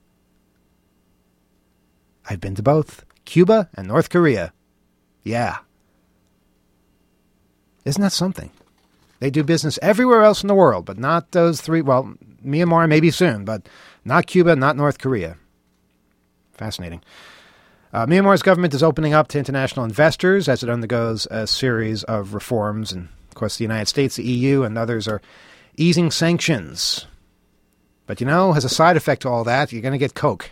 F: I've been to both. Cuba and North Korea. Yeah. Isn't that something? They do business everywhere else in the world, but not those 3. Well, Myanmar maybe soon, but not Cuba, not North Korea. Fascinating. Myanmar's government is opening up to international investors as it undergoes a series of reforms. And, of course, the United States, the EU, and others are easing sanctions. But, you know, as a side effect to all that, you're going to get Coke.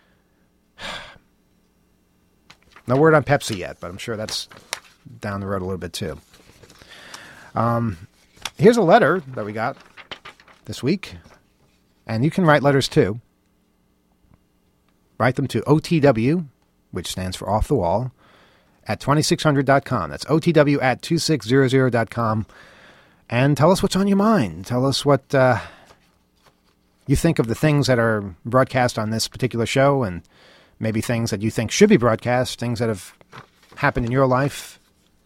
F: No word on Pepsi yet, but I'm sure that's down the road a little bit, too. Here's a letter that we got this week. And you can write letters, too. Write them to OTW, which stands for Off the Wall, at 2600.com. That's OTW at 2600.com. And tell us what's on your mind. Tell us what you think of the things that are broadcast on this particular show, and maybe things that you think should be broadcast, things that have happened in your life,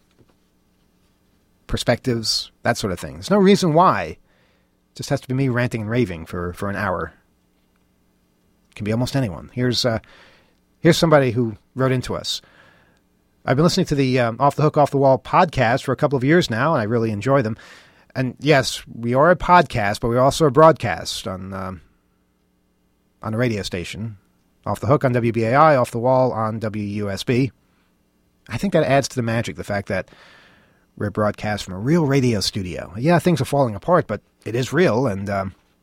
F: perspectives, that sort of thing. There's no reason why. It just has to be me ranting and raving for an hour. It can be almost anyone. Here's somebody who wrote into us. I've been listening to the Off the Hook, Off the Wall podcast for a couple of years now, and I really enjoy them. And yes, we are a podcast, but we're also a broadcast on a radio station. Off the Hook on WBAI, Off the Wall on WUSB. I think that adds to the magic, the fact that we're broadcast from a real radio studio. Yeah, things are falling apart, but it is real, and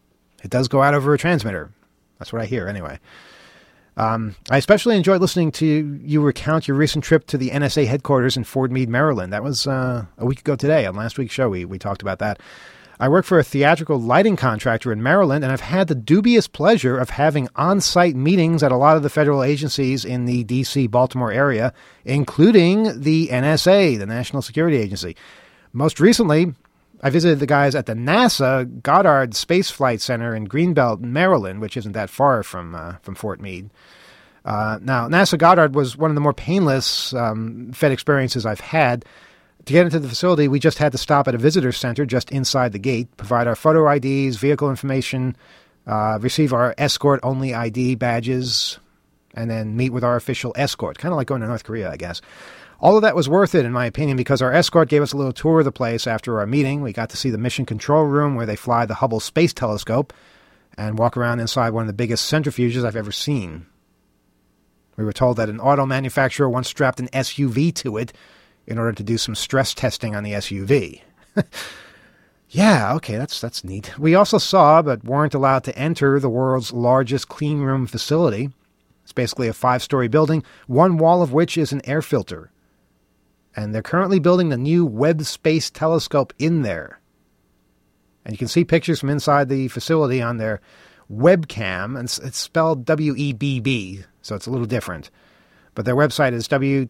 F: It does go out over a transmitter. That's what I hear anyway. I especially enjoyed listening to you recount your recent trip to the NSA headquarters in Fort Meade, Maryland. That was a week ago today. On last week's show, we talked about that. I work for a theatrical lighting contractor in Maryland, and I've had the dubious pleasure of having on-site meetings at a lot of the federal agencies in the D.C., Baltimore area, including the NSA, the National Security Agency. Most recently, I visited the guys at the NASA Goddard Space Flight Center in Greenbelt, Maryland, which isn't that far from Fort Meade. Now, NASA Goddard was one of the more painless Fed experiences I've had. To get into the facility, we just had to stop at a visitor center just inside the gate, provide our photo IDs, vehicle information, receive our escort-only ID badges, and then meet with our official escort. Kind of like going to North Korea, I guess. All of that was worth it, in my opinion, because our escort gave us a little tour of the place after our meeting. We got to see the mission control room where they fly the Hubble Space Telescope and walk around inside one of the biggest centrifuges I've ever seen. We were told that an auto manufacturer once strapped an SUV to it in order to do some stress testing on the SUV. Yeah, okay, that's neat. We also saw, but weren't allowed to enter, the world's largest clean room facility. It's basically a 5-story building, one wall of which is an air filter. And they're currently building the new Webb Space Telescope in there. And you can see pictures from inside the facility on their webcam, and it's spelled W-E-B-B, so it's a little different. But their website is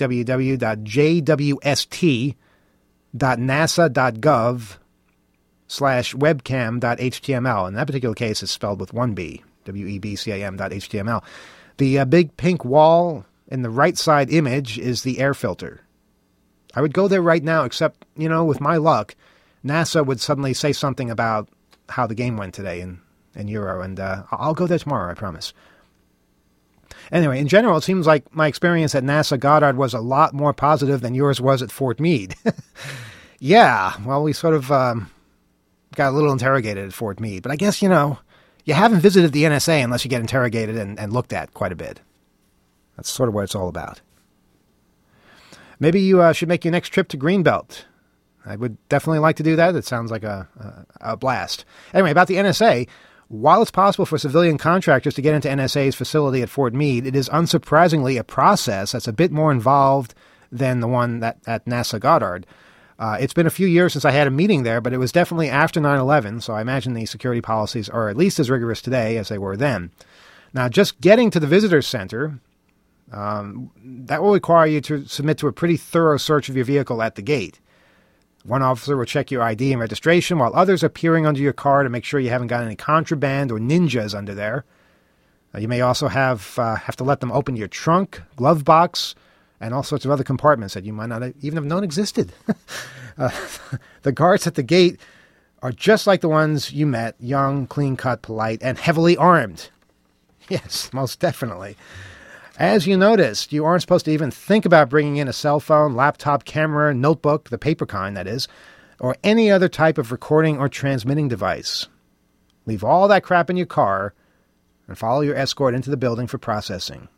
F: www.jwst.nasa.gov/webcam.html. In that particular case, it's spelled with one B, WEBCAM.html. The big pink wall in the right side image is the air filter. I would go there right now, except, with my luck, NASA would suddenly say something about how the game went today in Euro, and I'll go there tomorrow, I promise. Anyway, in general, it seems like my experience at NASA Goddard was a lot more positive than yours was at Fort Meade. Yeah, well, we sort of got a little interrogated at Fort Meade. But I guess, you haven't visited the NSA unless you get interrogated and looked at quite a bit. That's sort of what it's all about. Maybe you should make your next trip to Greenbelt. I would definitely like to do that. It sounds like a blast. Anyway, about the NSA... While it's possible for civilian contractors to get into NSA's facility at Fort Meade, it is unsurprisingly a process that's a bit more involved than the one at NASA Goddard. It's been a few years since I had a meeting there, but it was definitely after 9/11, so I imagine the security policies are at least as rigorous today as they were then. Now, just getting to the visitor center, that will require you to submit to a pretty thorough search of your vehicle at the gate. One officer will check your ID and registration, while others are peering under your car to make sure you haven't got any contraband or ninjas under there. You may also have to let them open your trunk, glove box, and all sorts of other compartments that you might not even have known existed. The guards at the gate are just like the ones you met, young, clean-cut, polite, and heavily armed. Yes, most definitely. As you noticed, you aren't supposed to even think about bringing in a cell phone, laptop, camera, notebook, the paper kind, that is, or any other type of recording or transmitting device. Leave all that crap in your car and follow your escort into the building for processing.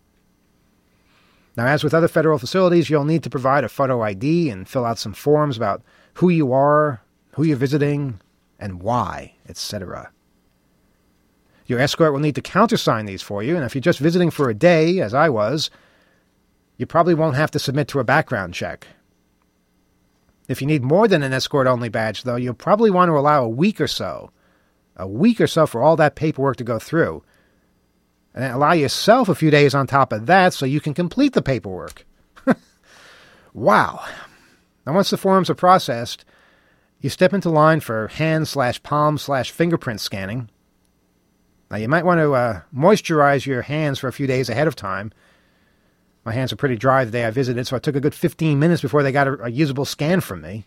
F: Now, as with other federal facilities, you'll need to provide a photo ID and fill out some forms about who you are, who you're visiting, and why, etc. Your escort will need to countersign these for you, and if you're just visiting for a day, as I was, you probably won't have to submit to a background check. If you need more than an escort-only badge, though, you'll probably want to allow a week or so for all that paperwork to go through, and then allow yourself a few days on top of that so you can complete the paperwork. Wow. Now, once the forms are processed, you step into line for hand/palm/fingerprint scanning. Now, you might want to moisturize your hands for a few days ahead of time. My hands were pretty dry the day I visited, so it took a good 15 minutes before they got a usable scan from me.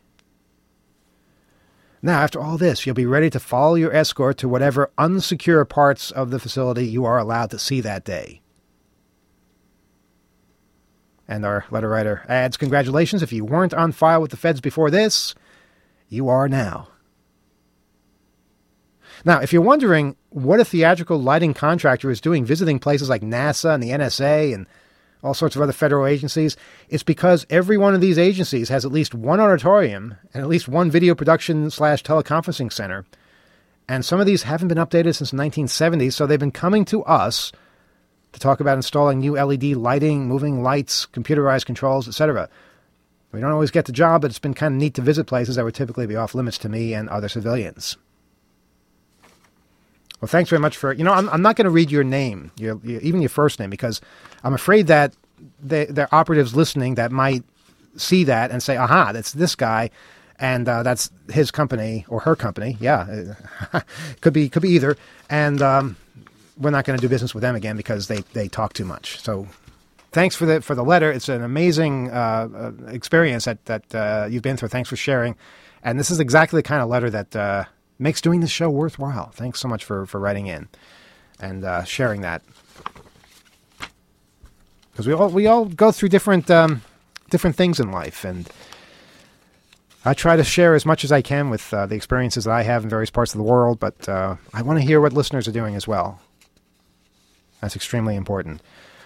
F: Now, after all this, you'll be ready to follow your escort to whatever unsecure parts of the facility you are allowed to see that day. And our letter writer adds, congratulations, if you weren't on file with the feds before this, you are now. Now, if you're wondering what a theatrical lighting contractor is doing visiting places like NASA and the NSA and all sorts of other federal agencies, it's because every one of these agencies has at least one auditorium and at least one video production/teleconferencing center. And some of these haven't been updated since the 1970s, so they've been coming to us to talk about installing new LED lighting, moving lights, computerized controls, etc. We don't always get the job, but it's been kind of neat to visit places that would typically be off limits to me and other civilians. Well, thanks very much for... I'm not going to read your name, even your first name, because I'm afraid that there are operatives listening that might see that and say, aha, that's this guy, and that's his company or her company. Yeah, could be either. And we're not going to do business with them again because they talk too much. So thanks for the letter. It's an amazing experience that you've been through. Thanks for sharing. And this is exactly the kind of letter that makes doing this show worthwhile. Thanks so much for writing in and sharing that. Because we all go through different things in life, and I try to share as much as I can with the experiences that I have in various parts of the world, but I want to hear what listeners are doing as well. That's extremely important.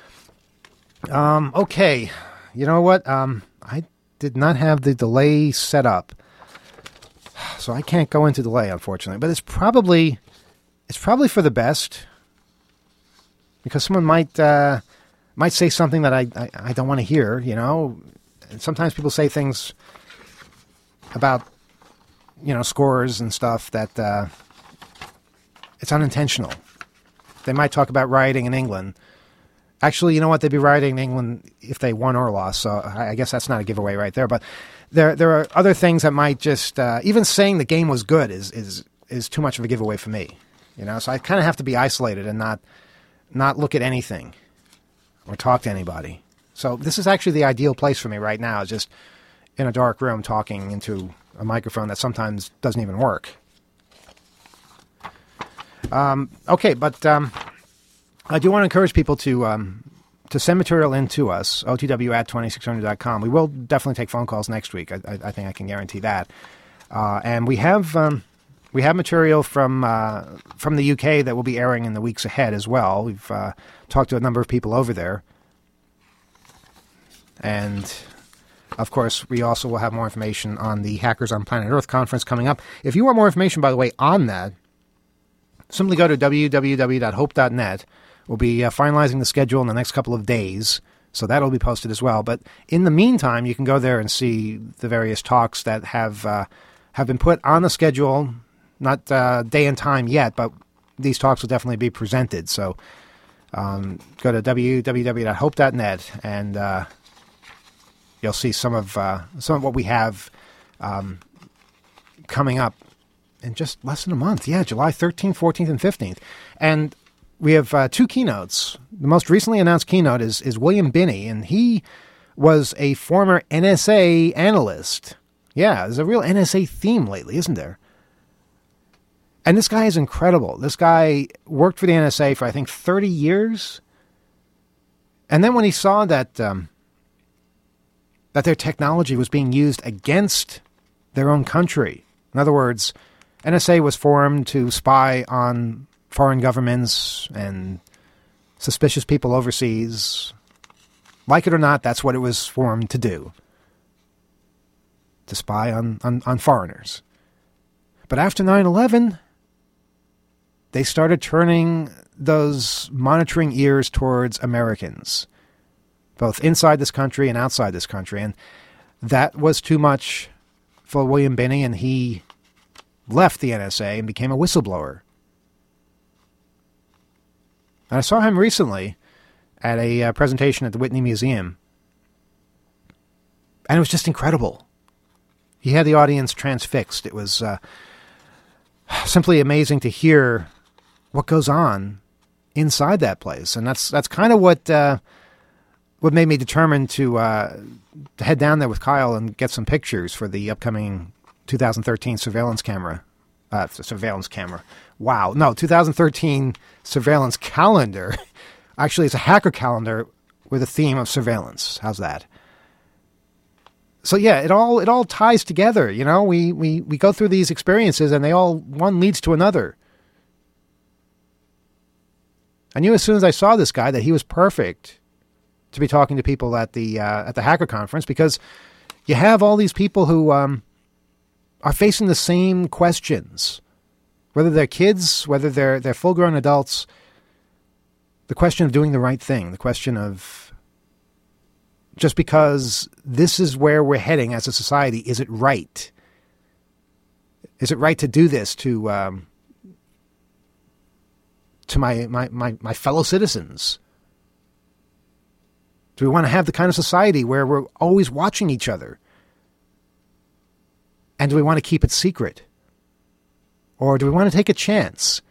F: Okay, you know what? I did not have the delay set up, so I can't go into delay, unfortunately. But it's probably for the best, because someone might say something that I don't want to hear. And sometimes people say things about scores and stuff that it's unintentional. They might talk about rioting in England. Actually, you know what? They'd be rioting in England if they won or lost. So I guess that's not a giveaway right there. But there are other things that might just even saying the game was good is too much of a giveaway for me. So I kind of have to be isolated and not look at anything or talk to anybody. So this is actually the ideal place for me right now, just in a dark room talking into a microphone that sometimes doesn't even work. Okay, but I do want to encourage people to send material in to us, otw@2600.com. We will definitely take phone calls next week. I think I can guarantee that. And we have material from the UK that will be airing in the weeks ahead as well. We've talked to a number of people over there. And, of course, we also will have more information on the Hackers on Planet Earth conference coming up. If you want more information, by the way, on that, simply go to www.hope.net. We'll be finalizing the schedule in the next couple of days, so that'll be posted as well. But in the meantime, you can go there and see the various talks that have been put on the schedule, not day and time yet, but these talks will definitely be presented. So go to www.hope.net, and you'll see some of what we have coming up in just less than a month. Yeah, July 13th, 14th, and 15th. And we have two keynotes. The most recently announced keynote is William Binney, and he was a former NSA analyst. Yeah, there's a real NSA theme lately, isn't there? And this guy is incredible. This guy worked for the NSA for, I think, 30 years. And then when he saw that their technology was being used against their own country, in other words, NSA was formed to spy on foreign governments and suspicious people overseas. Like it or not, that's what it was formed to do. To spy on foreigners. But after 9/11, they started turning those monitoring ears towards Americans, both inside this country and outside this country. And that was too much for William Binney, and he left the NSA and became a whistleblower. And I saw him recently at a presentation at the Whitney Museum, and it was just incredible. He had the audience transfixed. It was simply amazing to hear what goes on inside that place, and that's kind of what made me determined to head down there with Kyle and get some pictures for the upcoming 2013 surveillance camera. Wow. No, 2013 surveillance calendar. Actually, it's a hacker calendar with a theme of surveillance. How's that? So yeah, it all ties together. We go through these experiences, and one leads to another. I knew as soon as I saw this guy that he was perfect to be talking to people at the hacker conference, because you have all these people who are facing the same questions. whether they're kids, whether they're full-grown adults, the question of doing the right thing, the question of just because this is where we're heading as a society, is it right? Is it right to do this to my fellow citizens? Do we want to have the kind of society where we're always watching each other? And do we want to keep it secret? Or do we want to take a chance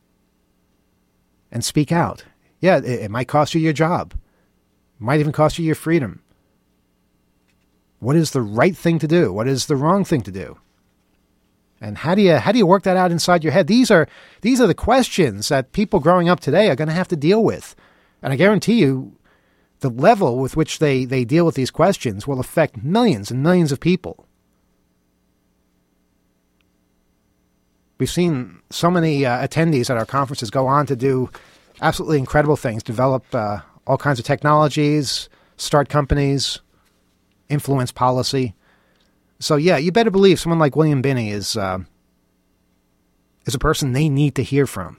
F: and speak out? Yeah, it might cost you your job. It might even cost you your freedom. What is the right thing to do? What is the wrong thing to do? And how do you work that out inside your head? These are the questions that people growing up today are going to have to deal with. And I guarantee you, the level with which they deal with these questions will affect millions and millions of people. We've seen so many attendees at our conferences go on to do absolutely incredible things, develop all kinds of technologies, start companies, influence policy. So yeah, you better believe someone like William Binney is a person they need to hear from.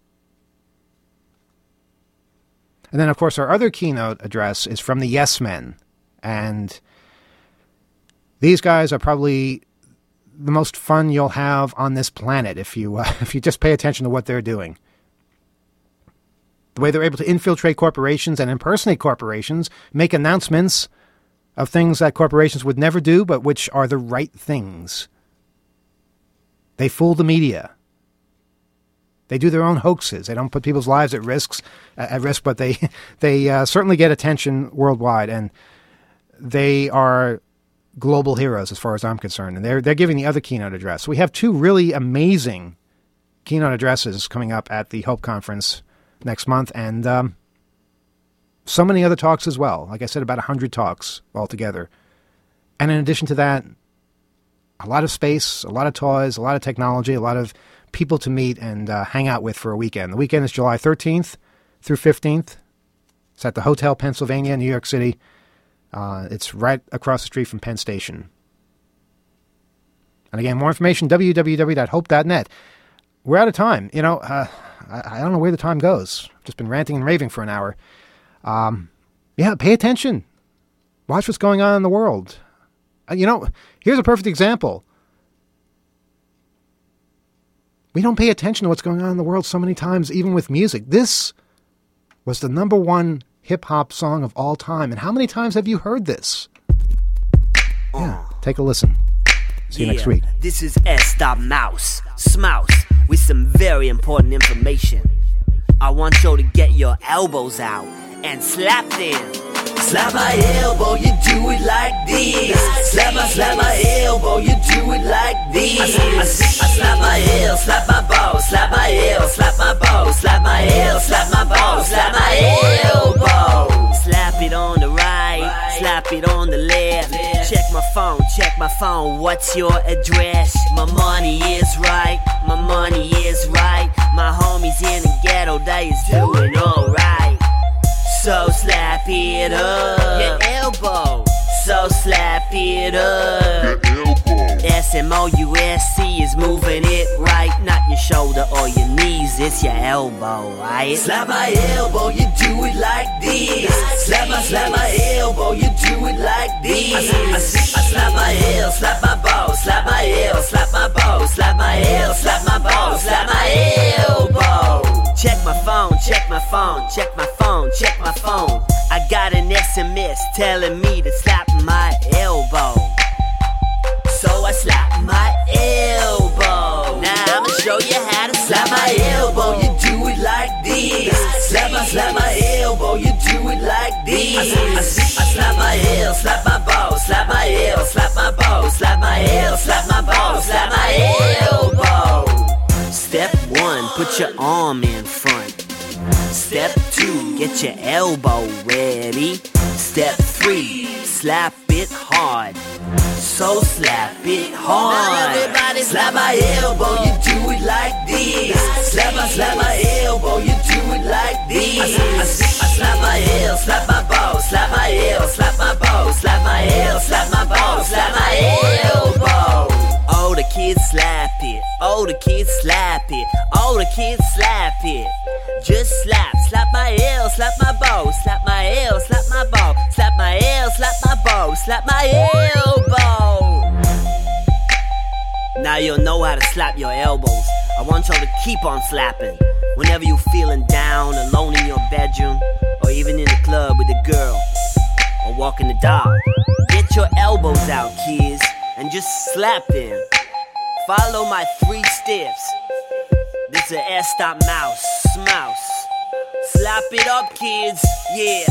F: And then, of course, our other keynote address is from the Yes Men. And these guys are probably the most fun you'll have on this planet if you just pay attention to what they're doing. The way they're able to infiltrate corporations and impersonate corporations, make announcements of things that corporations would never do, but which are the right things. They fool the media. They do their own hoaxes. They don't put people's lives at risk, but they certainly get attention worldwide, and they are global heroes as far as I'm concerned. And they're giving the other keynote address. So we have two really amazing keynote addresses coming up at the Hope Conference next month, and so many other talks as well. Like I said, about 100 talks altogether. And in addition to that, a lot of space, a lot of toys, a lot of technology, a lot of people to meet and hang out with for a weekend. The weekend is July 13th through 15th. It's at the Hotel Pennsylvania, New York City. It's right across the street from Penn Station. And again, more information, www.hope.net. We're out of time. You know, I don't know where the time goes. I've just been ranting and raving for an hour. Yeah, pay attention. Watch what's going on in the world. You know, here's a perfect example. We don't pay attention to what's going on in the world so many times, even with music. This was the #1 hip-hop song of all time. And how many times have you heard this? Yeah, take a listen. See you next week.
G: This is S.Mouse, Smouse, with some very important information. I want you to get your elbows out and slap them. Slap my elbow, you do it like this. Slap my elbow, you do it like this. I slap my L, slap my ball, slap my L, slap my ball, slap my L, slap my ball, slap my elbow. Slap it on the right, slap it on the left. Check my phone, what's your address? My money is right, my money is right. My homies in the ghetto, they is doing alright. So slap it up, your elbow. So slap it up, your elbow. SMOUSC is moving it right, not your shoulder or your knees, it's your elbow, right? Slap my elbow, you do it like this. Slap my elbow, you do it like this. I slap my L, slap my ball, slap my L, slap my ball, slap my L, slap my ball, slap my elbow. Check my phone, check my phone, check my phone, check my phone. I got an SMS telling me to slap my elbow. So I slap my elbow. Now I'ma show you how to slap my elbow. You do it like this. Slap my elbow. You do it like this. I slap my L, slap my ball, slap my L, slap my ball, slap my L, slap my ball, slap my elbow. Step 1, put your arm in front. Step 2, get your elbow ready. Step 3, slap it hard. So slap it hard. Now everybody slap my elbow, you do it like this. Slap my elbow, you do it like this. I slap my L, slap my ball, slap my L, slap my ball, slap my L, slap my ball, slap my elbow. Oh, the kids slap it, oh, the kids slap it. slap my L, slap my ball, slap my L, slap my ball, slap my elbow. Now you'll know how to slap your elbows. I want y'all to keep on slapping. Whenever you feeling down, alone in your bedroom, or even in the club with a girl, or walking the dog. Get your elbows out, kids, and just slap them. Follow my 3 steps. This is a stop mouse, smouse. Slap it up, kids, yeah.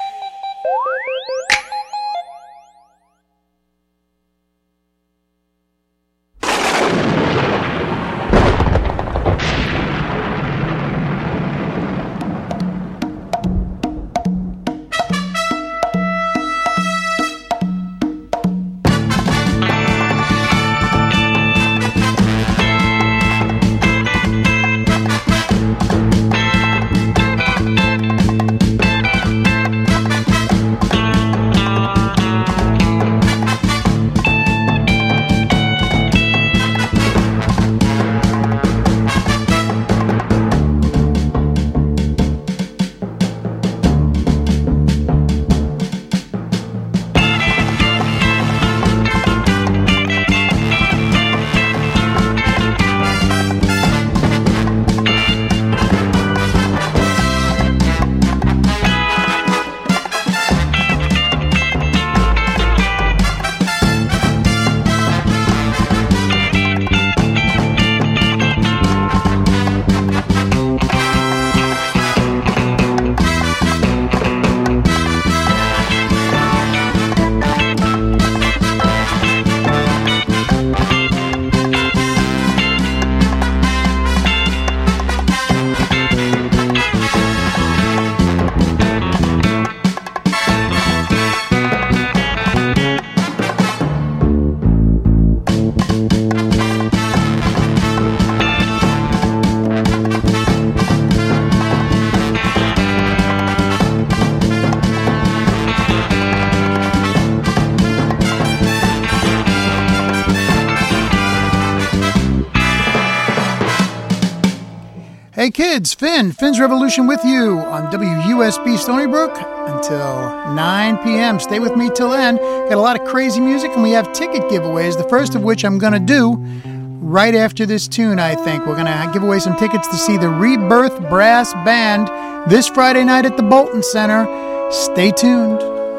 H: Hey kids, Finn's Revolution with you on WUSB Stony Brook until 9 p.m. Stay with me till then. Got a lot of crazy music and we have ticket giveaways, the first of which I'm going to do right after this tune, I think. We're going to give away some tickets to see the Rebirth Brass Band this Friday night at the Bolton Center. Stay tuned.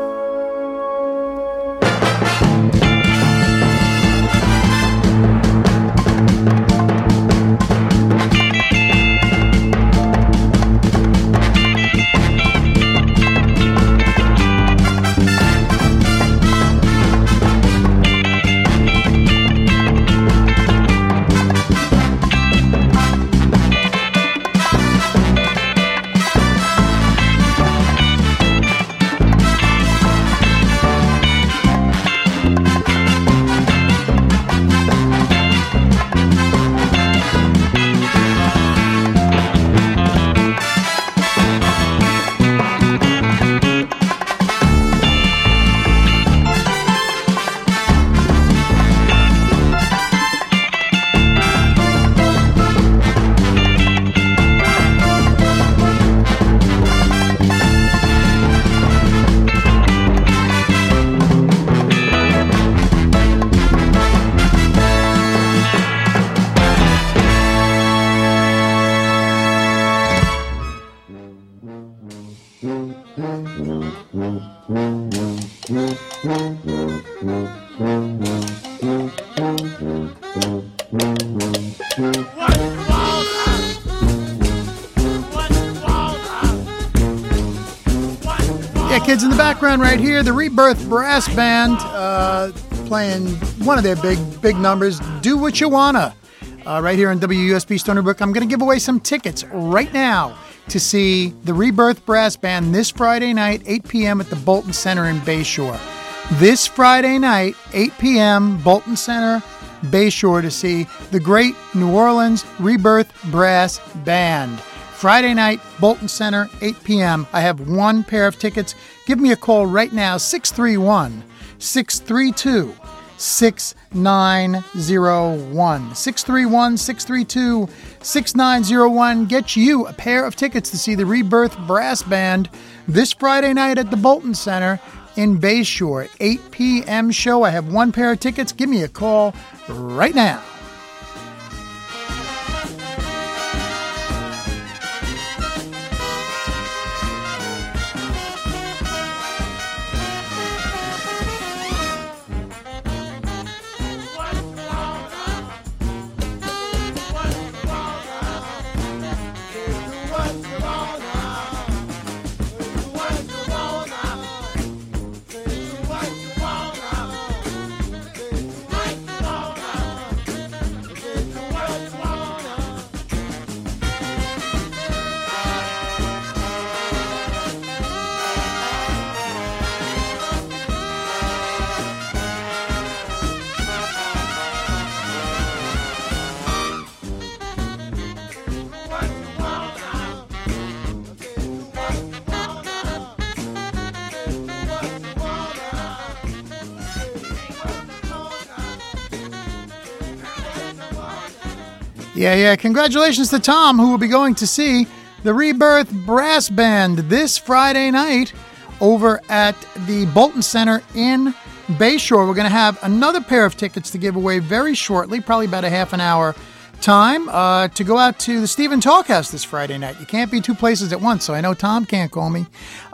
H: Kids in the background right here, the Rebirth Brass Band playing one of their big numbers, Do What You Wanna, right here on WUSB Stony Brook. I'm going to give away some tickets right now to see the Rebirth Brass Band this Friday night, 8 p.m. at the Bolton Center in Bayshore. This Friday night, 8 p.m., Bolton Center, Bayshore, to see the great New Orleans Rebirth Brass Band. Friday night, Bolton Center, 8 p.m. I have one pair of tickets. Give me a call right now, 631-632-8800. 631. 631-632-6901. Get you a pair of tickets to see the Rebirth Brass Band this Friday night at the Bolton Center in Bayshore. 8 p.m. show. I have one pair of tickets. Give me a call right now. Yeah. Congratulations to Tom, who will be going to see the Rebirth Brass Band this Friday night over at the Bolton Center in Bayshore. We're going to have another pair of tickets to give away very shortly, probably about a half an hour time, to go out to the Stephen Talkhouse this Friday night. You can't be two places at once, so I know Tom can't call me.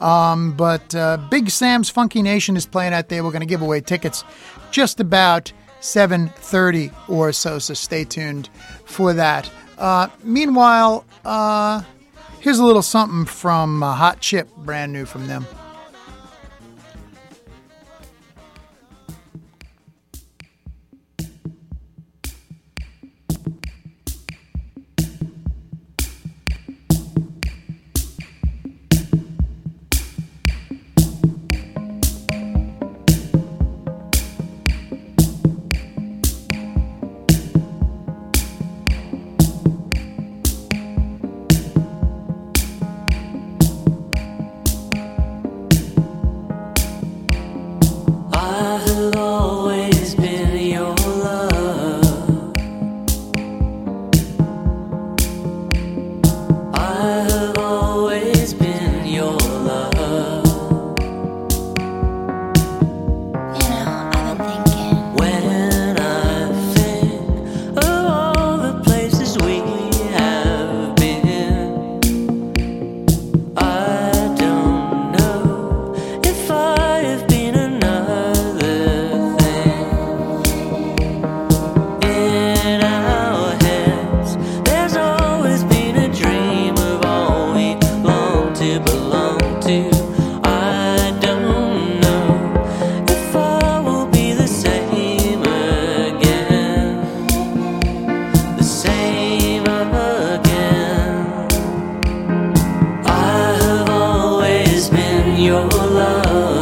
H: But Big Sam's Funky Nation is playing out there. We're going to give away tickets just about 7:30 or so stay tuned for that. Meanwhile, here's a little something from Hot Chip, brand new from them.
I: your love.